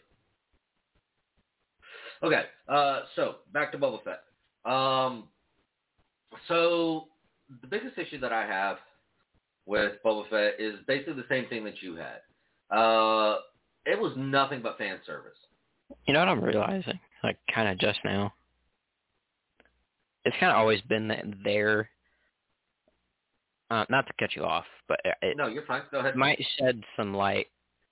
Speaker 3: Okay, uh, so back to Boba Fett. Um, so the biggest issue that I have with Boba Fett is basically the same thing that you had. Uh, it was nothing but fan service.
Speaker 1: You know what I'm realizing? Like, kind of just now. It's kind of always been there. Uh, not to cut you off, but it
Speaker 3: no, you're fine. Go ahead.
Speaker 1: Might shed some light.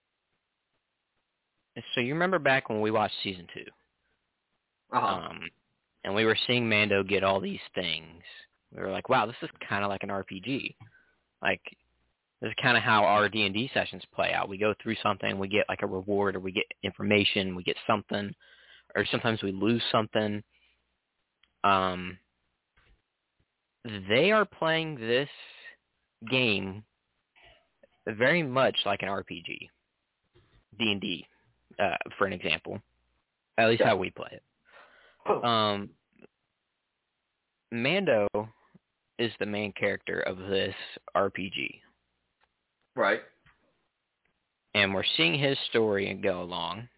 Speaker 1: So you remember back when we watched season two?
Speaker 3: Uh-huh.
Speaker 1: Um, and we were seeing Mando get all these things. We were like, wow, this is kind of like an R P G. Like, this is kind of how our D and D sessions play out. We go through something, we get like a reward, or we get information, we get something, or sometimes we lose something. Um, they are playing this game very much like an R P G, D and D, uh, for an example. At least
Speaker 3: yeah.
Speaker 1: how we play it.
Speaker 3: Oh.
Speaker 1: Um, Mando is the main character of this R P G.
Speaker 3: Right.
Speaker 1: And we're seeing his story go along.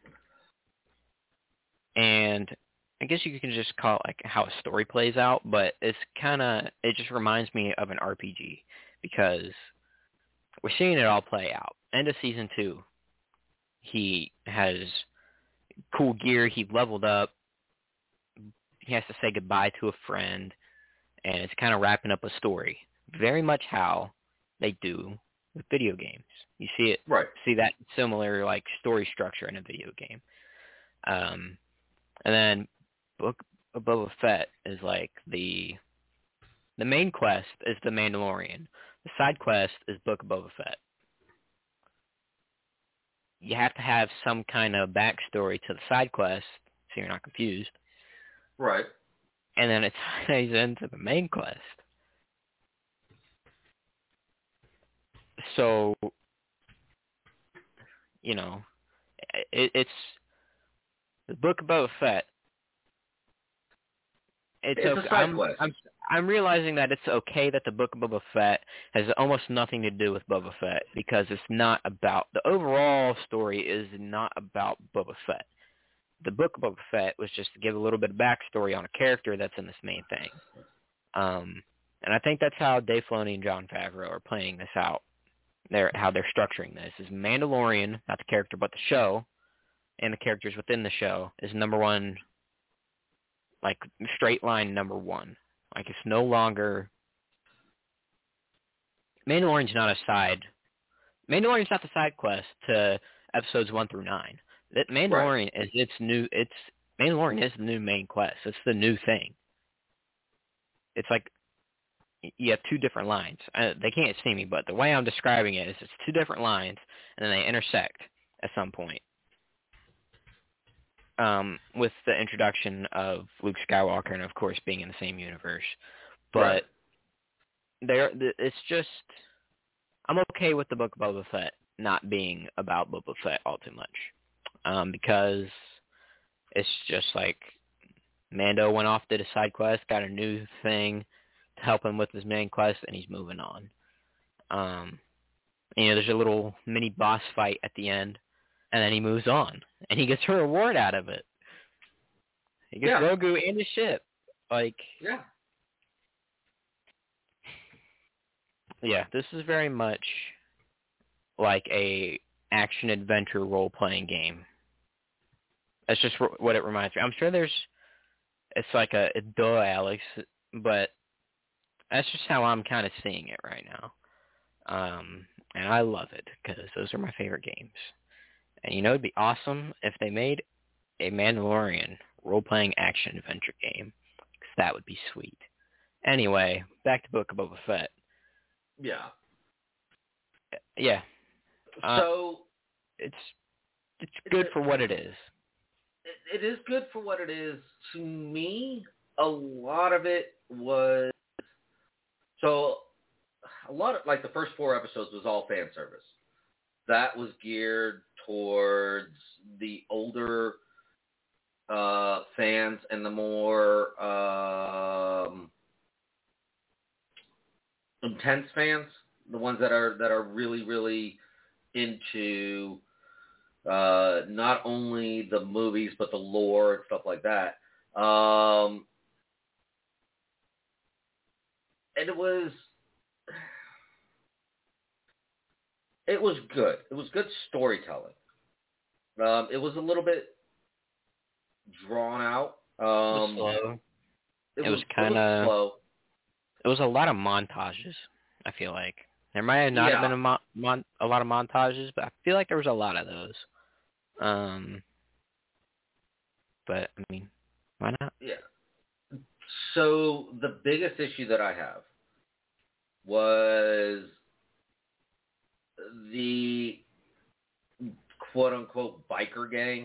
Speaker 1: And I guess you can just call it like how a story plays out, but it's kind of, it just reminds me of an R P G because we're seeing it all play out. End of season two, he has cool gear, he leveled up, he has to say goodbye to a friend, and it's kind of wrapping up a story. Very much how they do with video games. You see it,
Speaker 3: right.
Speaker 1: see that similar like story structure in a video game. Um, and then Book of Boba Fett is like the the main quest is the Mandalorian. The side quest is Book of Boba Fett. You have to have some kind of backstory to the side quest so you're not confused.
Speaker 3: Right.
Speaker 1: And then it ties into the main quest. So, you know, it, it's the Book of Boba Fett. It's,
Speaker 3: it's
Speaker 1: okay.
Speaker 3: a side
Speaker 1: I'm,
Speaker 3: quest.
Speaker 1: I'm, I'm realizing that it's okay that the Book of Boba Fett has almost nothing to do with Boba Fett because it's not about, the overall story is not about Boba Fett. The Book of Boba Fett was just to give a little bit of backstory on a character that's in this main thing. Um, and I think that's how Dave Filoni and Jon Favreau are playing this out. They're, how they're structuring this is Mandalorian, not the character, but the show, and the characters within the show is number one, like straight line number one. Like it's no longer, Mandalorian's not a side, Mandalorian's not the side quest to episodes one through nine. That Mandalorian right. is its new, it's, Mandalorian is the new main quest. It's the new thing. It's like, you have two different lines. Uh, they can't see me, but the way I'm describing it is it's two different lines, and then they intersect at some point. Um, with the introduction of Luke Skywalker and, of course, being in the same universe. But right. there, it's just, I'm okay with the Book of Boba Fett not being about Boba Fett all too much. Um, because It's just like Mando went off, did a side quest, got a new thing to help him with his main quest, and he's moving on. Um, you know, there's a little mini boss fight at the end, and then he moves on, and he gets a reward out of it. He gets
Speaker 3: Yeah.
Speaker 1: Grogu and his ship. Like,
Speaker 3: Yeah.
Speaker 1: yeah, this is very much like a action adventure role playing game. That's just what it reminds me. I'm sure there's, it's like a, a duh, Alex, but that's just how I'm kind of seeing it right now. Um, and I love it because those are my favorite games. And you know, it'd be awesome if they made a Mandalorian role-playing action adventure game, because that would be sweet. Anyway, back to Book of Boba Fett.
Speaker 3: Yeah.
Speaker 1: Yeah. Uh,
Speaker 3: So
Speaker 1: it's it's good for what it is.
Speaker 3: it, it is good for what it is. To me, a lot of it was so a lot of like the first four episodes was all fan service. That was geared towards the older uh, fans and the more um, intense fans, the ones that are that are really really into uh, not only the movies but the lore and stuff like that. Um, and it was it was good. It was good storytelling. Um, it was a little bit drawn out. Um,
Speaker 1: it was slow.
Speaker 3: It,
Speaker 1: It
Speaker 3: was,
Speaker 1: was kinda-
Speaker 3: slow.
Speaker 1: It was a lot of montages, I feel like. There might have not have
Speaker 3: Yeah.
Speaker 1: been a, mon- mon- a lot of montages, but I feel like there was a lot of those. Um, but, I mean, why not?
Speaker 3: Yeah. So the biggest issue that I have was the quote unquote biker gang.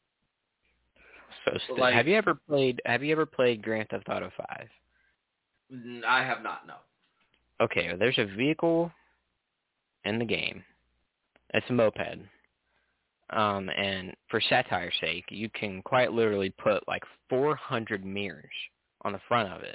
Speaker 1: So stu-
Speaker 3: Like-
Speaker 1: have you ever played Have you ever played Grand Theft Auto five?
Speaker 3: I have not, no.
Speaker 1: Okay, well, there's a vehicle in the game. It's a moped. Um, and for satire's sake, you can quite literally put like four hundred mirrors on the front of it.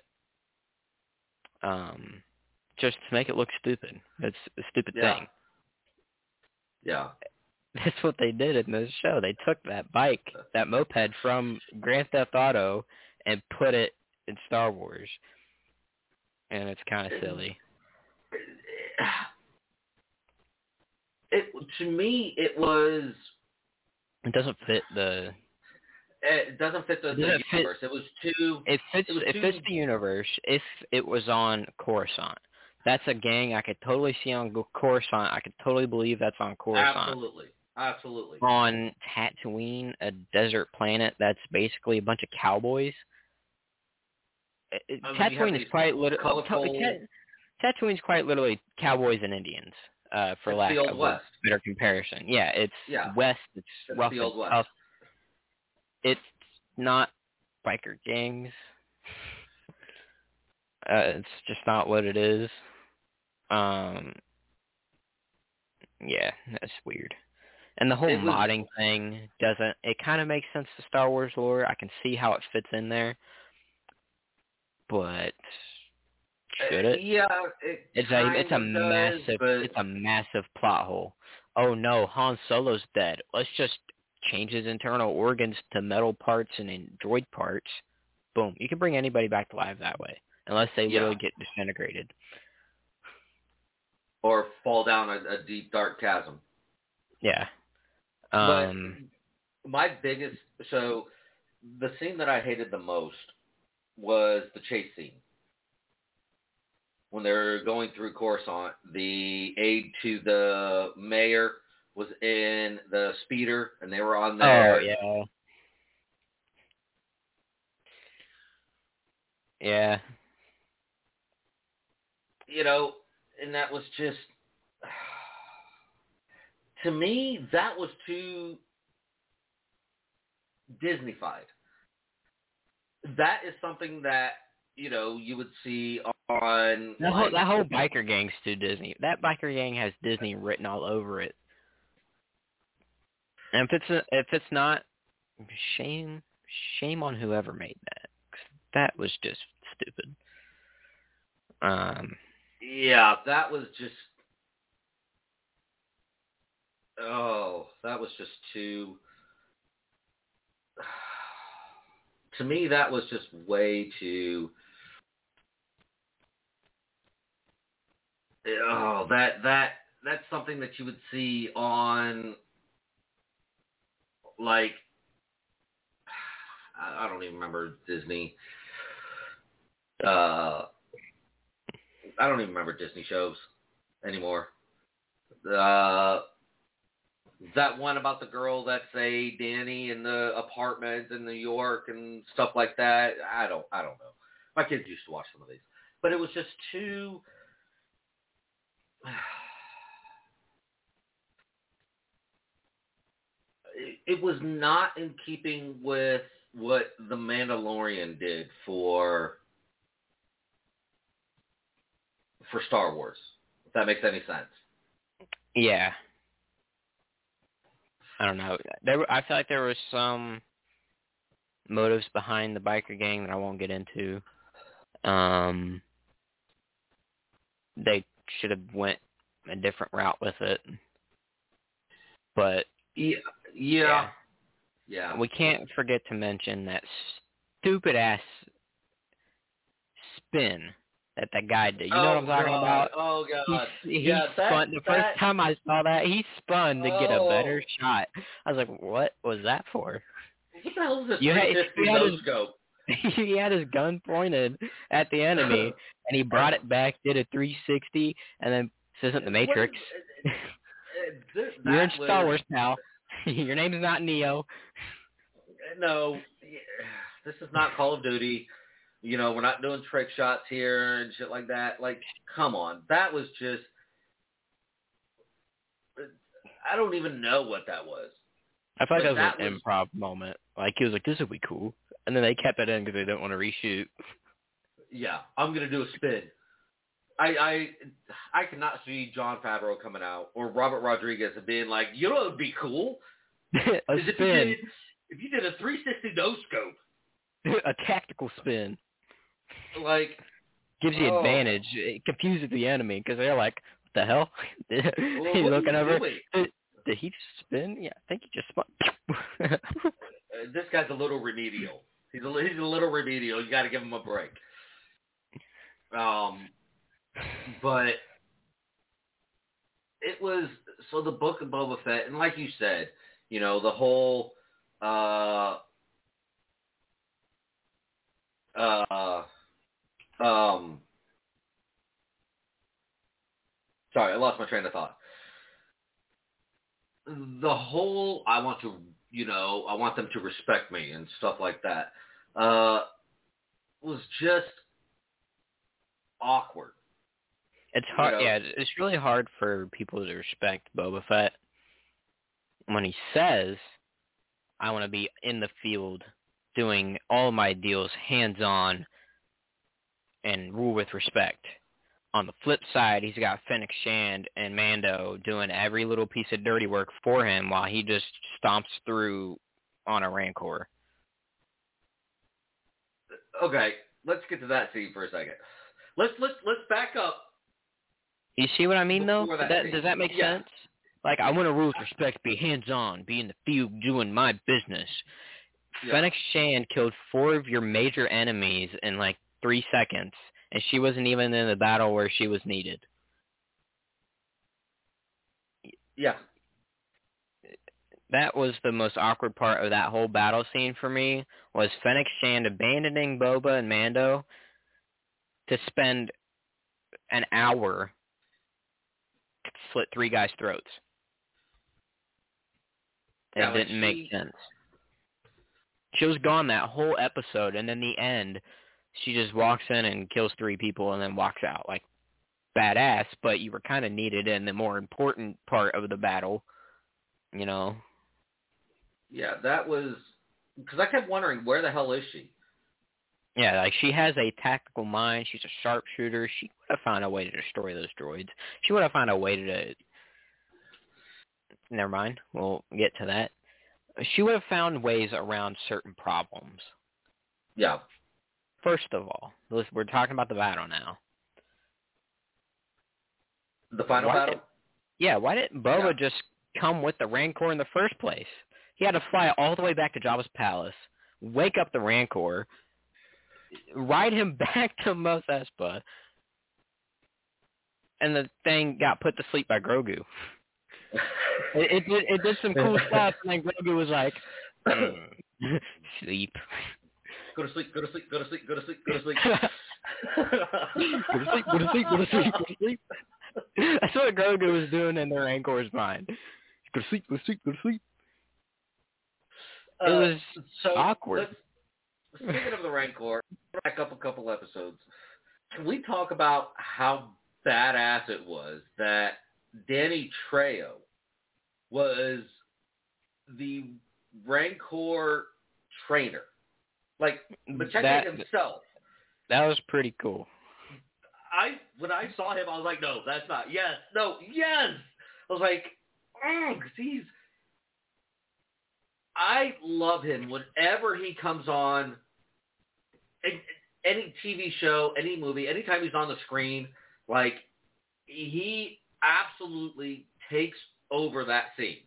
Speaker 1: Um, just to make it look stupid. It's a stupid
Speaker 3: Yeah.
Speaker 1: thing.
Speaker 3: Yeah.
Speaker 1: That's what they did in this show. They took that bike, that moped from Grand Theft Auto, and put it in Star Wars. And it's kind of silly.
Speaker 3: It to me it was
Speaker 1: It doesn't fit the.
Speaker 3: it doesn't fit the,
Speaker 1: It
Speaker 3: the
Speaker 1: doesn't fit-
Speaker 3: universe. It was too
Speaker 1: It fits.
Speaker 3: It was
Speaker 1: It
Speaker 3: too-
Speaker 1: fits the universe if it was on Coruscant. That's a gang I could totally see on Coruscant. I could totally believe that's on Coruscant.
Speaker 3: absolutely, absolutely.
Speaker 1: On Tatooine, a desert planet that's basically a bunch of cowboys. It- it-
Speaker 3: I mean, you have
Speaker 1: Tatooine is
Speaker 3: these
Speaker 1: quite literally.
Speaker 3: colorful-
Speaker 1: Tatooine's quite literally cowboys and Indians, uh, for
Speaker 3: It's
Speaker 1: lack
Speaker 3: the Old
Speaker 1: of
Speaker 3: West.
Speaker 1: a better comparison. Yeah, it's
Speaker 3: Yeah.
Speaker 1: West. It's,
Speaker 3: It's
Speaker 1: rough
Speaker 3: the
Speaker 1: and
Speaker 3: Old West.
Speaker 1: tough. It's not biker gangs. Uh, it's just not what it is. Um, yeah, that's weird. And the whole
Speaker 3: It was-
Speaker 1: modding thing doesn't. It kind of makes sense to Star Wars lore. I can see how it fits in there, but should it?
Speaker 3: Yeah, it
Speaker 1: It's a it's a
Speaker 3: kind of does,
Speaker 1: massive
Speaker 3: but
Speaker 1: it's a massive plot hole. Oh no, Han Solo's dead. Let's just change his internal organs to metal parts and in droid parts. Boom. You can bring anybody back to life that way, unless they
Speaker 3: Yeah.
Speaker 1: literally get disintegrated.
Speaker 3: or fall down a, a deep dark chasm.
Speaker 1: Yeah. Um.
Speaker 3: But my biggest so the scene that I hated the most was the chase scene. When they're going through Coruscant, the aide to the mayor was in the speeder, and they were on there.
Speaker 1: Oh yeah. Yeah.
Speaker 3: You know, and that was just to me that was too Disney-fied. That is something that you know you would see on
Speaker 1: That whole,
Speaker 3: like,
Speaker 1: that whole biker gang's too Disney. That biker gang has Disney written all over it. And if it's a, if it's not, shame shame on whoever made that. 'Cause that was just stupid. Um,
Speaker 3: Yeah, that was just. Oh, that was just too. To me, that was just way too. Oh, that that that's something that you would see on, like, I I don't even remember Disney. Uh, I don't even remember Disney shows anymore. Uh, that one about the girl that's a Danny in the apartment in New York and stuff like that. I don't, I don't know. My kids used to watch some of these, but it was just too. It, it was not in keeping with what The Mandalorian did for for Star Wars. If that makes any sense.
Speaker 1: yeah. I don't know. There, were- I feel like there was some motives behind the biker gang that I won't get into. Um, they should have went a different route with it, but
Speaker 3: Yeah, yeah, yeah.
Speaker 1: we can't forget to mention that stupid ass spin that that guy did. You know
Speaker 3: oh,
Speaker 1: what I'm talking
Speaker 3: God.
Speaker 1: about?
Speaker 3: Oh God!
Speaker 1: He, he
Speaker 3: yeah, that,
Speaker 1: spun. The first
Speaker 3: that,
Speaker 1: time I saw that, he spun to get a
Speaker 3: Oh.
Speaker 1: better shot. I was like, "What was that for?"
Speaker 3: What the hell is this
Speaker 1: You had-
Speaker 3: three fifty
Speaker 1: you had
Speaker 3: no
Speaker 1: his-
Speaker 3: scope?
Speaker 1: He had his gun pointed at the enemy, and he brought it back, did a three sixty, and then this isn't the Matrix.
Speaker 3: What is- Th-
Speaker 1: You're in
Speaker 3: that
Speaker 1: Star
Speaker 3: was-
Speaker 1: Wars, pal. Your name's not Neo.
Speaker 3: No, this is not Call of Duty. You know, we're not doing trick shots here and shit like that. Like, come on. That was just... I don't even know what that was.
Speaker 1: I feel like
Speaker 3: But
Speaker 1: that was
Speaker 3: that
Speaker 1: an
Speaker 3: was-
Speaker 1: improv moment. Like, he was like, this would be cool. And then they kept it in because they didn't want to reshoot.
Speaker 3: Yeah, I'm going to do a spin. I, I I cannot see Jon Favreau coming out or Robert Rodriguez and being like, you know what would be cool?
Speaker 1: a
Speaker 3: Is if you
Speaker 1: spin.
Speaker 3: did, if you did a three sixty no-scope.
Speaker 1: A tactical spin.
Speaker 3: Like...
Speaker 1: Gives you
Speaker 3: Oh.
Speaker 1: advantage. It confuses the enemy because they're like, what the hell?
Speaker 3: Well,
Speaker 1: He's
Speaker 3: what are
Speaker 1: looking
Speaker 3: you
Speaker 1: over.
Speaker 3: doing?
Speaker 1: Did, did he just spin? Yeah, I think he just spun.
Speaker 3: Uh, this guy's a little remedial. He's a he's a little remedial. You got to give him a break. Um, but it was so the Book of Boba Fett, and like you said, you know the whole uh uh um. Sorry, I lost my train of thought. The whole I want to, you know, I want them to respect me and stuff like that, uh, was just awkward.
Speaker 1: It's hard.
Speaker 3: You know?
Speaker 1: Yeah, it's really hard for people to respect Boba Fett when he says, "I want to be in the field, doing all my deals hands-on, and rule with respect." On the flip side, he's got Fennec Shand and Mando doing every little piece of dirty work for him while he just stomps through on a Rancor.
Speaker 3: Okay, let's get to that scene for a second. Let's let's let's back up.
Speaker 1: You see what I mean, though?
Speaker 3: Before that
Speaker 1: That,
Speaker 3: scene.
Speaker 1: does that make
Speaker 3: Yeah.
Speaker 1: sense? Like, I want to rule with respect, be hands-on, be in the field doing my business.
Speaker 3: Yeah.
Speaker 1: Fennec Shand killed four of your major enemies in, like, three seconds, and she wasn't even in the battle where she was needed.
Speaker 3: Yeah.
Speaker 1: That was the most awkward part of that whole battle scene for me, was Fennec Shand abandoning Boba and Mando to spend an hour to slit three guys' throats. It
Speaker 3: Yeah, like
Speaker 1: didn't make
Speaker 3: she-
Speaker 1: sense. She was gone that whole episode, and in the end, she just walks in and kills three people and then walks out. Like, badass, but you were kind of needed in the more important part of the battle, you know?
Speaker 3: Yeah, that was because I kept wondering where the hell is she?
Speaker 1: Yeah, like, she has a tactical mind. She's a sharpshooter. She would have found a way to destroy those droids. She would have found a way to... Never mind. We'll get to that. she would have found ways around certain problems.
Speaker 3: Yeah.
Speaker 1: First of all, listen, we're talking about the battle now.
Speaker 3: The final
Speaker 1: why
Speaker 3: battle?
Speaker 1: Did, yeah, why didn't Boba
Speaker 3: Yeah.
Speaker 1: just come with the Rancor in the first place? He had to fly all the way back to Jabba's palace, wake up the Rancor, ride him back to Mos Espa, and the thing got put to sleep by Grogu. it, it, did, it did some cool stuff, and then Grogu was like, mm, sleep.
Speaker 3: Go to sleep, go to sleep, go to sleep, go to sleep, go to sleep.
Speaker 1: go to sleep, go to sleep, go to sleep, go to sleep. That's what Grogu was doing in the Rancor's mind. Go to sleep, go to sleep, go to sleep. It
Speaker 3: Uh,
Speaker 1: was
Speaker 3: so
Speaker 1: awkward.
Speaker 3: Let's, speaking of the Rancor, back up a couple episodes. Can we talk about how badass it was that Danny Trejo was the Rancor trainer? Like, Pacheco
Speaker 1: that,
Speaker 3: himself.
Speaker 1: That was pretty cool.
Speaker 3: I when I saw him, I was like, no, that's not. Yes, no, yes. I was like, oh, because he's. I love him whenever he comes on. Any T V show, any movie, anytime he's on the screen, like he absolutely takes over that scene.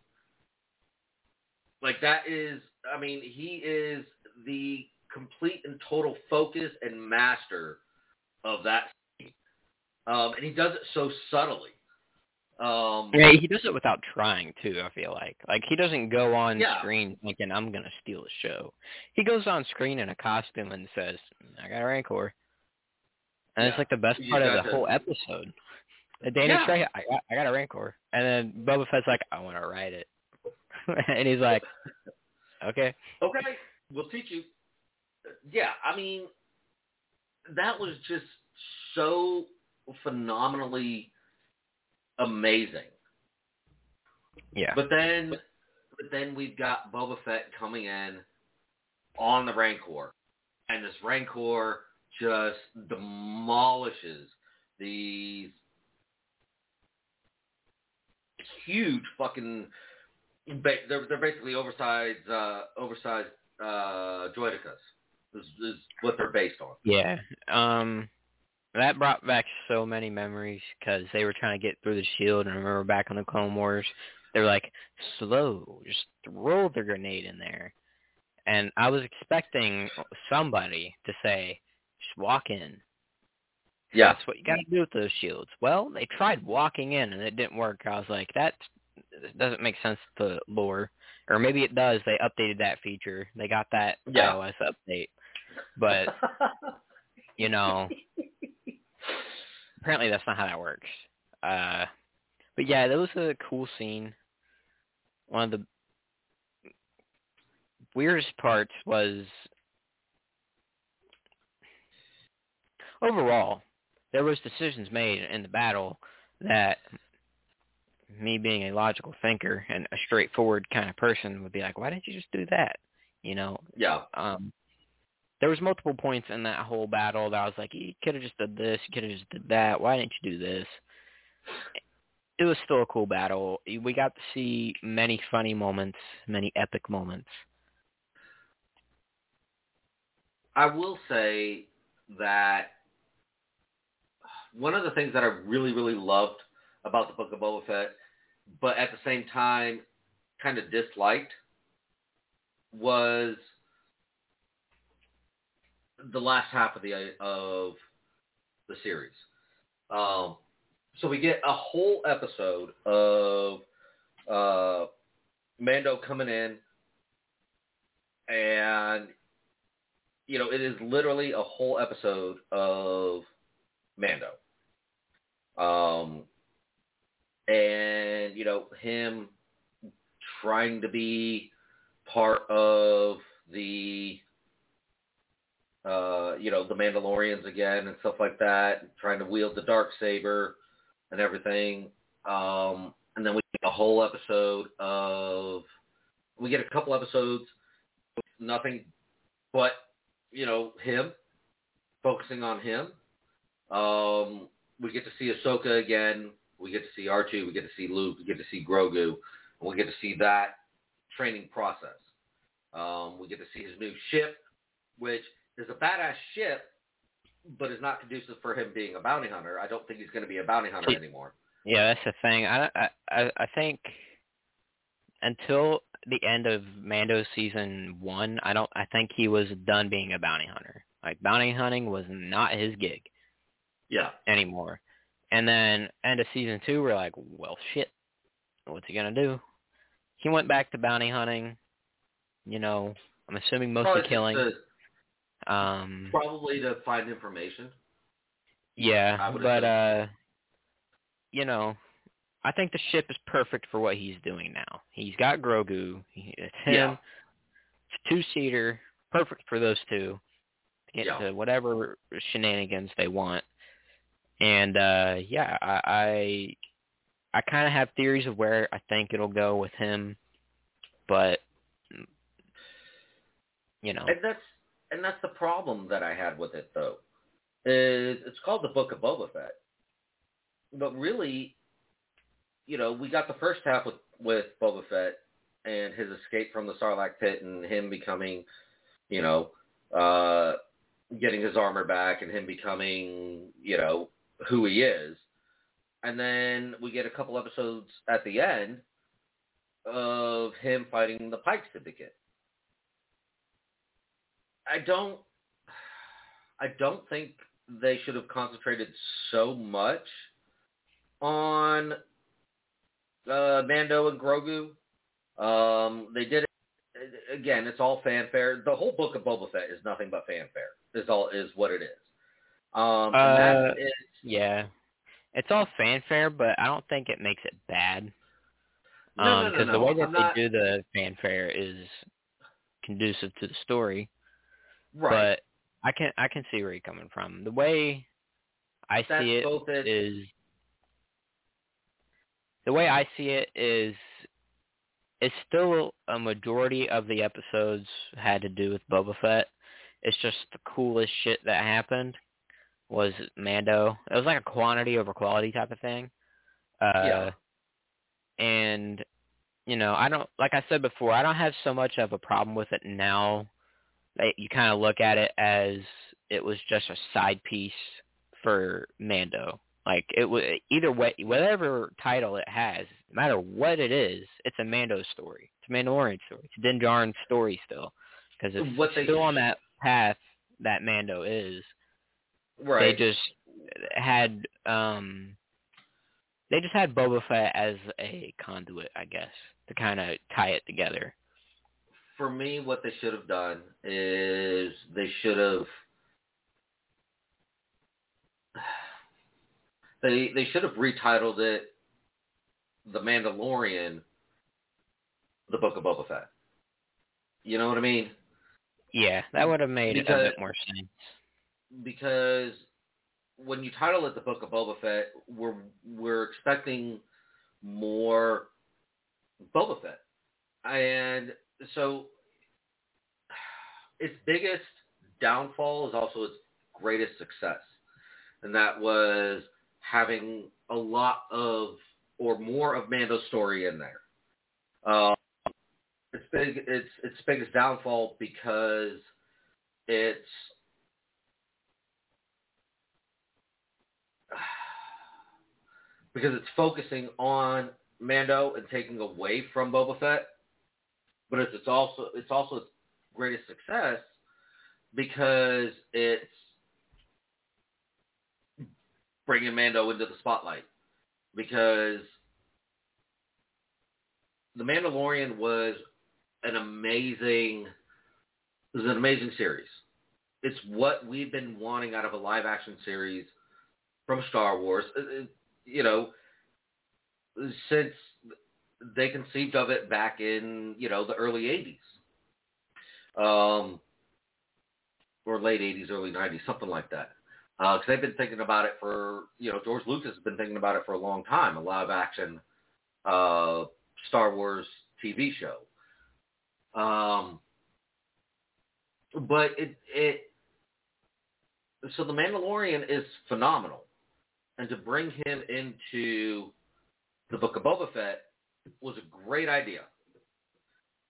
Speaker 3: Like that is, I mean, he is the complete and total focus and master of that scene. Um, and he does it so subtly. Um,
Speaker 1: yeah, he does it without trying, too, I feel like. Like, he doesn't go on
Speaker 3: yeah.
Speaker 1: screen thinking, I'm going to steal the show. He goes on screen in a costume and says, I got a Rancor. And
Speaker 3: yeah.
Speaker 1: it's like the best
Speaker 3: You
Speaker 1: part of the
Speaker 3: to...
Speaker 1: whole episode. And Danny
Speaker 3: yeah.
Speaker 1: Trejo, I got, I got a Rancor. And then Boba Fett's like, I want to ride it. And he's like, okay.
Speaker 3: Okay, we'll teach you. Yeah, I mean, that was just so phenomenally amazing.
Speaker 1: Yeah.
Speaker 3: But then, but then we've got Boba Fett coming in on the Rancor, and this Rancor just demolishes these huge fucking. They're they're basically oversized uh, oversized uh, droidicas. Is, is what they're based on.
Speaker 1: Yeah. Um. That brought back so many memories because they were trying to get through the shield. And I remember back on the Clone Wars, they were like, slow, just throw the grenade in there. And I was expecting somebody to say, just walk in.
Speaker 3: Yeah.
Speaker 1: That's what you got to do with those shields. Well, they tried walking in and it didn't work. I was like, that doesn't make sense to lore. Or maybe it does. They updated that feature. They got that
Speaker 3: yeah.
Speaker 1: iOS update. But, you know... Apparently that's not how that works. Uh, but yeah, that was a cool scene. One of the weirdest parts was overall, there was decisions made in the battle that me being a logical thinker and a straightforward kind of person would be like, why didn't you just do that? You know?
Speaker 3: Yeah.
Speaker 1: Um, There was multiple points in that whole battle that I was like, you could have just did this, you could have just did that. Why didn't you do this? It was still a cool battle. We got to see many funny moments, many epic moments.
Speaker 3: I will say that one of the things that I really, really loved about the Book of Boba Fett, but at the same time kind of disliked, was the last half of the of the series. Um, so we get a whole episode of uh, Mando coming in, and you know it is literally a whole episode of Mando. Um, and you know him trying to be part of the Uh, you know, the Mandalorians again and stuff like that, trying to wield the Darksaber and everything. Um, and then we get a whole episode of, we get a couple episodes with nothing but, you know, him, focusing on him. Um, we get to see Ahsoka again. We get to see Archie. We get to see Luke. We get to see Grogu. And we get to see that training process. Um, we get to see his new ship, which is a badass ship, but is not conducive for him being a bounty hunter. I don't think he's going to be a bounty hunter anymore.
Speaker 1: Yeah, that's the thing. I, I, I think until the end of Mando season one, I don't. I think he was done being a bounty hunter. Like, bounty hunting was not his gig.
Speaker 3: Yeah.
Speaker 1: Anymore. And then end of season two, we're like, well, shit. What's he gonna do? He went back to bounty hunting. You know, I'm assuming mostly
Speaker 3: Probably
Speaker 1: killing.
Speaker 3: To,
Speaker 1: um,
Speaker 3: probably to find information.
Speaker 1: Yeah, but
Speaker 3: assume.
Speaker 1: uh, you know, I think the ship is perfect for what he's doing now. He's got Grogu. He, it's him.
Speaker 3: Yeah.
Speaker 1: It's two-seater, perfect for those two. Get
Speaker 3: Yeah.
Speaker 1: to whatever shenanigans they want. And uh, yeah, I I, I kind of have theories of where I think it'll go with him, but you know,
Speaker 3: And that's and that's the problem that I had with it, though. Is it's called the Book of Boba Fett, but really, you know, we got the first half with with Boba Fett and his escape from the Sarlacc pit and him becoming, you know, uh, getting his armor back and him becoming, you know, who he is. And then we get a couple episodes at the end of him fighting the Pike Syndicate. I don't I don't think they should have concentrated so much on uh, Mando and Grogu. Um, they did it again. It's all fanfare. The whole Book of Boba Fett is nothing but fanfare. Is all is what it is. Um, and
Speaker 1: uh,
Speaker 3: that is,
Speaker 1: yeah, it's all fanfare, but I don't think it makes it bad.
Speaker 3: No,
Speaker 1: um,
Speaker 3: no, no,
Speaker 1: Because
Speaker 3: no.
Speaker 1: the way that
Speaker 3: I'm
Speaker 1: they
Speaker 3: not,
Speaker 1: do the fanfare is conducive to the story.
Speaker 3: right.
Speaker 1: But I can I can see where you're coming from. The way I
Speaker 3: That's
Speaker 1: see it
Speaker 3: both it.
Speaker 1: is the way I see it is it's still a majority of the episodes had to do with Boba Fett. It's just the coolest shit that happened was Mando. It was like a quantity over quality type of thing. Uh,
Speaker 3: Yeah.
Speaker 1: And, you know, I don't, like I said before, I don't have so much of a problem with it now. That you kind of look at it as it was just a side piece for Mando. Like, it was either way, whatever title it has, no matter what it is, it's a Mando story. It's a Mandalorian story. It's a Din Djarin story still, because it's
Speaker 3: What they-
Speaker 1: still on that path that Mando is.
Speaker 3: Right.
Speaker 1: They just had um, they just had Boba Fett as a conduit, I guess, to kind of tie it together.
Speaker 3: For me, what they should have done is they should have they they should have retitled it The Mandalorian, The Book of Boba Fett. You know what I mean?
Speaker 1: Yeah, that would have made
Speaker 3: Because-
Speaker 1: a bit more sense.
Speaker 3: Because when you title it The Book of Boba Fett, we're we're expecting more Boba Fett. And so its biggest downfall is also its greatest success. And that was having a lot of, or more of Mando's story in there. Uh, its big, its its biggest downfall because it's because it's focusing on Mando and taking away from Boba Fett, but it's, it's also it's also its greatest success because it's bringing Mando into the spotlight. Because The Mandalorian was an amazing it was an amazing series. It's what we've been wanting out of a live action series from Star Wars. It, it, you know, since they conceived of it back in, you know, the early eighties. Um, or late eighties, early nineties, something like that. Because uh, they've been thinking about it for, you know, George Lucas has been thinking about it for a long time, a live action uh, Star Wars T V show. Um, but it, it, so The Mandalorian is phenomenal. And to bring him into the Book of Boba Fett was a great idea.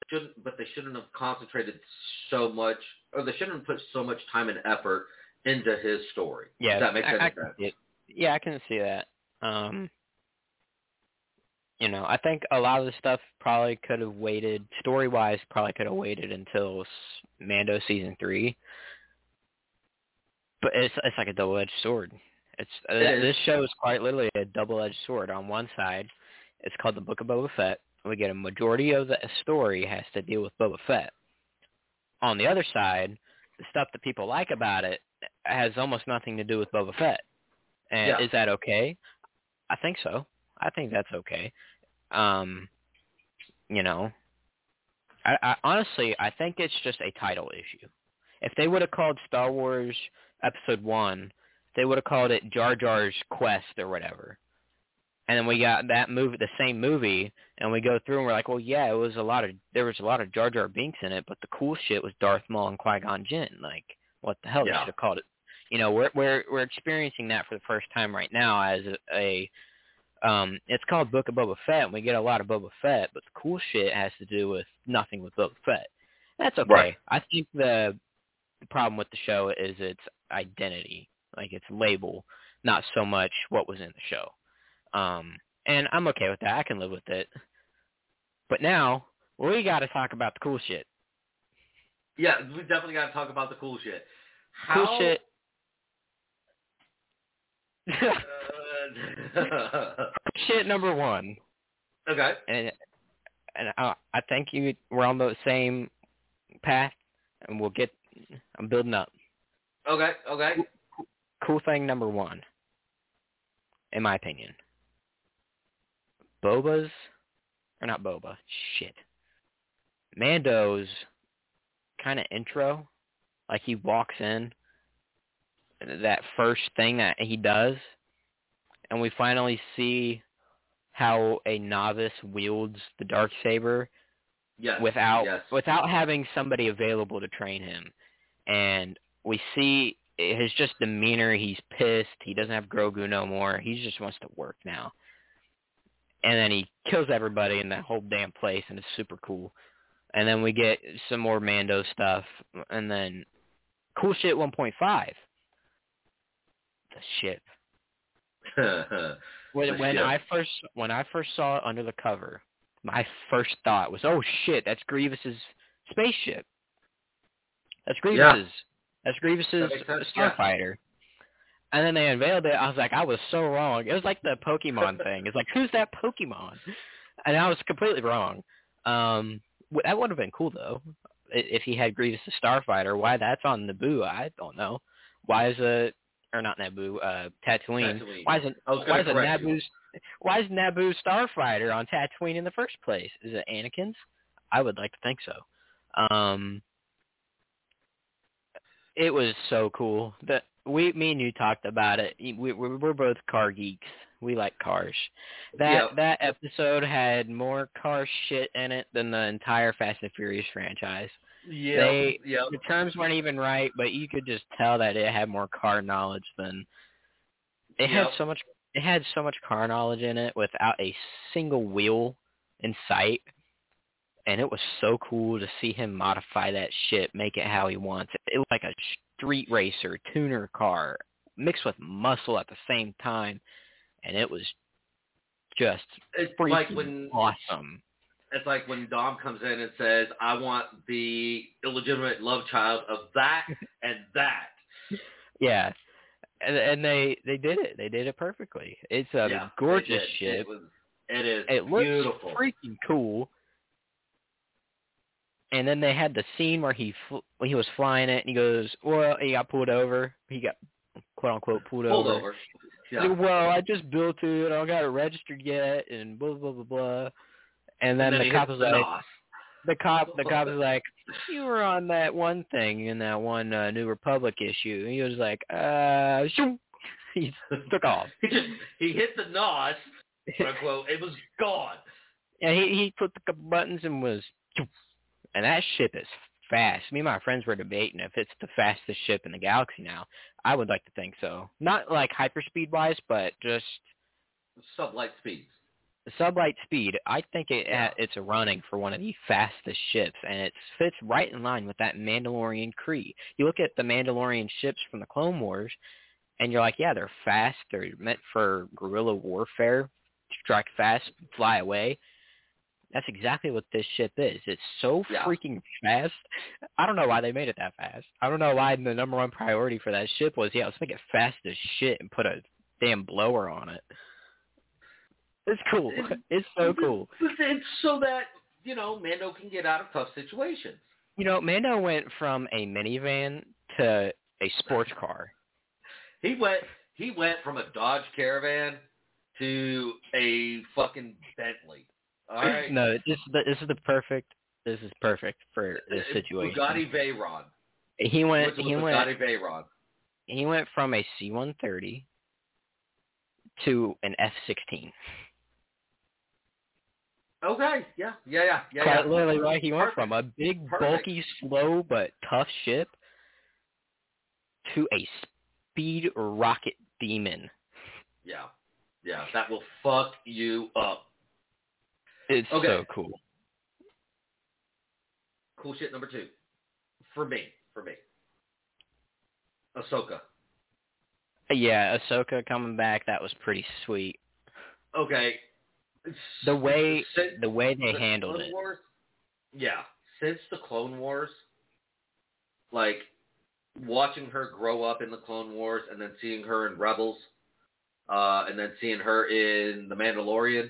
Speaker 3: shouldn't, but they shouldn't have concentrated so much, or they shouldn't have put so much time and effort into his story.
Speaker 1: Yeah,
Speaker 3: Does that make
Speaker 1: I,
Speaker 3: any
Speaker 1: I
Speaker 3: sense?
Speaker 1: can see it. Yeah, I can see that. Um, you know, I think a lot of the stuff probably could have waited, story-wise, probably could have waited until s- Mando season three. But it's it's like a double-edged sword. It's uh,
Speaker 3: It is.
Speaker 1: This show is quite literally a double-edged sword. On one side, it's called the Book of Boba Fett. We get a majority of the story has to deal with Boba Fett. On the other side, the stuff that people like about it has almost nothing to do with Boba Fett. And
Speaker 3: Yeah.
Speaker 1: is that okay? I think so. I think that's okay. Um, you know, I, I honestly, I think it's just a title issue. If they would have called Star Wars Episode One, they would have called it Jar Jar's Quest or whatever. And then we got that movie, the same movie, and we go through and we're like, well, yeah, it was a lot of there was a lot of Jar Jar Binks in it, but the cool shit was Darth Maul and Qui-Gon Jinn. Like, what the hell? They
Speaker 3: Yeah.
Speaker 1: should have called it. You know, we're we're we're experiencing that for the first time right now as a, a um, it's called Book of Boba Fett, and we get a lot of Boba Fett, but the cool shit has to do with nothing with Boba Fett. That's okay.
Speaker 3: Right.
Speaker 1: I think the problem with the show is its identity, like its label, not so much what was in the show. Um, and I'm okay with that. I can live with it. But now, we got to talk about the cool shit.
Speaker 3: Yeah, we definitely got to talk about the cool shit.
Speaker 1: Cool
Speaker 3: How,
Speaker 1: shit.
Speaker 3: Uh,
Speaker 1: Shit number one.
Speaker 3: okay.
Speaker 1: And and I, I think you we're on the same path, and we'll get. I'm building up.
Speaker 3: Okay. Okay.
Speaker 1: Cool thing number one, in my opinion. Boba's, or not Boba, shit. Mando's kind of intro, like he walks in, that first thing that he does, and we finally see how a novice wields the Darksaber
Speaker 3: Yes.
Speaker 1: without
Speaker 3: yes.
Speaker 1: without having somebody available to train him. And we see his just demeanor. He's pissed. He doesn't have Grogu no more. He just wants to work now. And then he kills everybody in that whole damn place, and it's super cool. And then we get some more Mando stuff, and then cool shit one point five. The ship. When
Speaker 3: The
Speaker 1: when
Speaker 3: ship.
Speaker 1: I first when I first saw it under the cover, my first thought was, "Oh shit, that's Grievous's spaceship. That's Grievous's. That's Grievous's
Speaker 3: That makes sense, yeah.
Speaker 1: starfighter." And then they unveiled it. I was like, I was so wrong. It was like the Pokemon thing. It's like, who's that Pokemon? And I was completely wrong. Um, w- that would have been cool though, i- if he had Grievous's starfighter. Why that's on Naboo, I don't know. Why is a or not Naboo, uh, Tatooine?
Speaker 3: Tatooine.
Speaker 1: Why is it?
Speaker 3: I was
Speaker 1: Why
Speaker 3: gonna
Speaker 1: is a
Speaker 3: correct you.
Speaker 1: Naboo's? Why is Naboo's starfighter on Tatooine in the first place? Is it Anakin's? I would like to think so. Um, it was so cool. The we, me and you talked about it. We, we're, we're both car geeks. We like cars. That
Speaker 3: Yep.
Speaker 1: that episode had more car shit in it than the entire Fast and Furious franchise.
Speaker 3: Yeah.
Speaker 1: They
Speaker 3: yeah.
Speaker 1: the terms weren't even right, but you could just tell that it had more car knowledge than it had
Speaker 3: Yep.
Speaker 1: so much. It had so much car knowledge in it without a single wheel in sight, and it was so cool to see him modify that shit, make it how he wants it. It was like a street racer tuner car mixed with muscle at the same time, and it was just
Speaker 3: It's
Speaker 1: freaking
Speaker 3: like when
Speaker 1: awesome.
Speaker 3: it's like when Dom comes in and says, "I want the illegitimate love child of that and that."
Speaker 1: Yeah. And, and they, they did it. They did it perfectly. It's a
Speaker 3: Yeah,
Speaker 1: gorgeous
Speaker 3: they did.
Speaker 1: ship.
Speaker 3: It was. It is
Speaker 1: It looks
Speaker 3: beautiful.
Speaker 1: freaking cool. And then they had the scene where he fl- when he was flying it, and he goes, "Well, he got pulled over. He got quote unquote pulled,
Speaker 3: Pulled
Speaker 1: over."
Speaker 3: over.
Speaker 1: He's
Speaker 3: Yeah.
Speaker 1: like, well, I just built it. I don't got it registered yet, and blah blah blah blah. And then,
Speaker 3: and then
Speaker 1: the
Speaker 3: he
Speaker 1: cop
Speaker 3: hits
Speaker 1: was
Speaker 3: the
Speaker 1: like,
Speaker 3: nos.
Speaker 1: the cop, the cop was like, "You were on that one thing in that one uh, New Republic issue." And he was like, "Uh," shoo. He took off.
Speaker 3: he just he hit the nos. Quote unquote. It was gone.
Speaker 1: And he he put the couple buttons and was, and that ship is fast. Me and my friends were debating if it's the fastest ship in the galaxy now. I would like to think so. Not like hyperspeed wise, but just
Speaker 3: Sublight speeds.
Speaker 1: sublight speed, I think it
Speaker 3: Yeah.
Speaker 1: it's a running for one of the fastest ships, and it fits right in line with that Mandalorian Kree. You look at the Mandalorian ships from the Clone Wars, and you're like, yeah, they're fast. They're meant for guerrilla warfare, strike fast, fly away. That's exactly what this ship is. It's so
Speaker 3: Yeah.
Speaker 1: freaking fast. I don't know why they made it that fast. I don't know why the number one priority for that ship was, yeah, let's make it fast as shit and put a damn blower on it. It's cool. It's so cool.
Speaker 3: It's so that, you know, Mando can get out of tough situations.
Speaker 1: You know, Mando went from a minivan to a sports car.
Speaker 3: He went he went from a Dodge Caravan to a fucking Bentley. All right.
Speaker 1: No, this is the, this is the perfect. This is perfect for this situation.
Speaker 3: Bugatti Veyron.
Speaker 1: He went.
Speaker 3: He
Speaker 1: He went.
Speaker 3: Bugatti Veyron.
Speaker 1: He went from a C one thirty to an F sixteen.
Speaker 3: Okay. Yeah. Yeah. Yeah. Yeah.
Speaker 1: Quite
Speaker 3: yeah.
Speaker 1: literally, right? He went
Speaker 3: Perfect.
Speaker 1: from a big,
Speaker 3: Perfect.
Speaker 1: bulky, slow but tough ship to a speed rocket demon.
Speaker 3: Yeah. Yeah. That will fuck you up.
Speaker 1: It's
Speaker 3: Okay.
Speaker 1: so cool.
Speaker 3: Cool shit number two. For me. For me. Ahsoka.
Speaker 1: Yeah, Ahsoka coming back, that was pretty sweet.
Speaker 3: Okay.
Speaker 1: The way
Speaker 3: Since
Speaker 1: the way they
Speaker 3: the
Speaker 1: handled
Speaker 3: Clone
Speaker 1: it.
Speaker 3: Wars, yeah. Since the Clone Wars, like, watching her grow up in the Clone Wars and then seeing her in Rebels, uh, and then seeing her in The Mandalorian,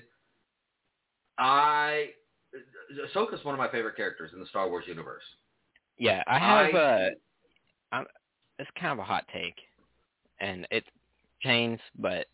Speaker 3: I... Ahsoka's one of my favorite characters in the Star Wars universe.
Speaker 1: Yeah, I have
Speaker 3: I-
Speaker 1: uh I'm, it's kind of a hot take, and it changes, but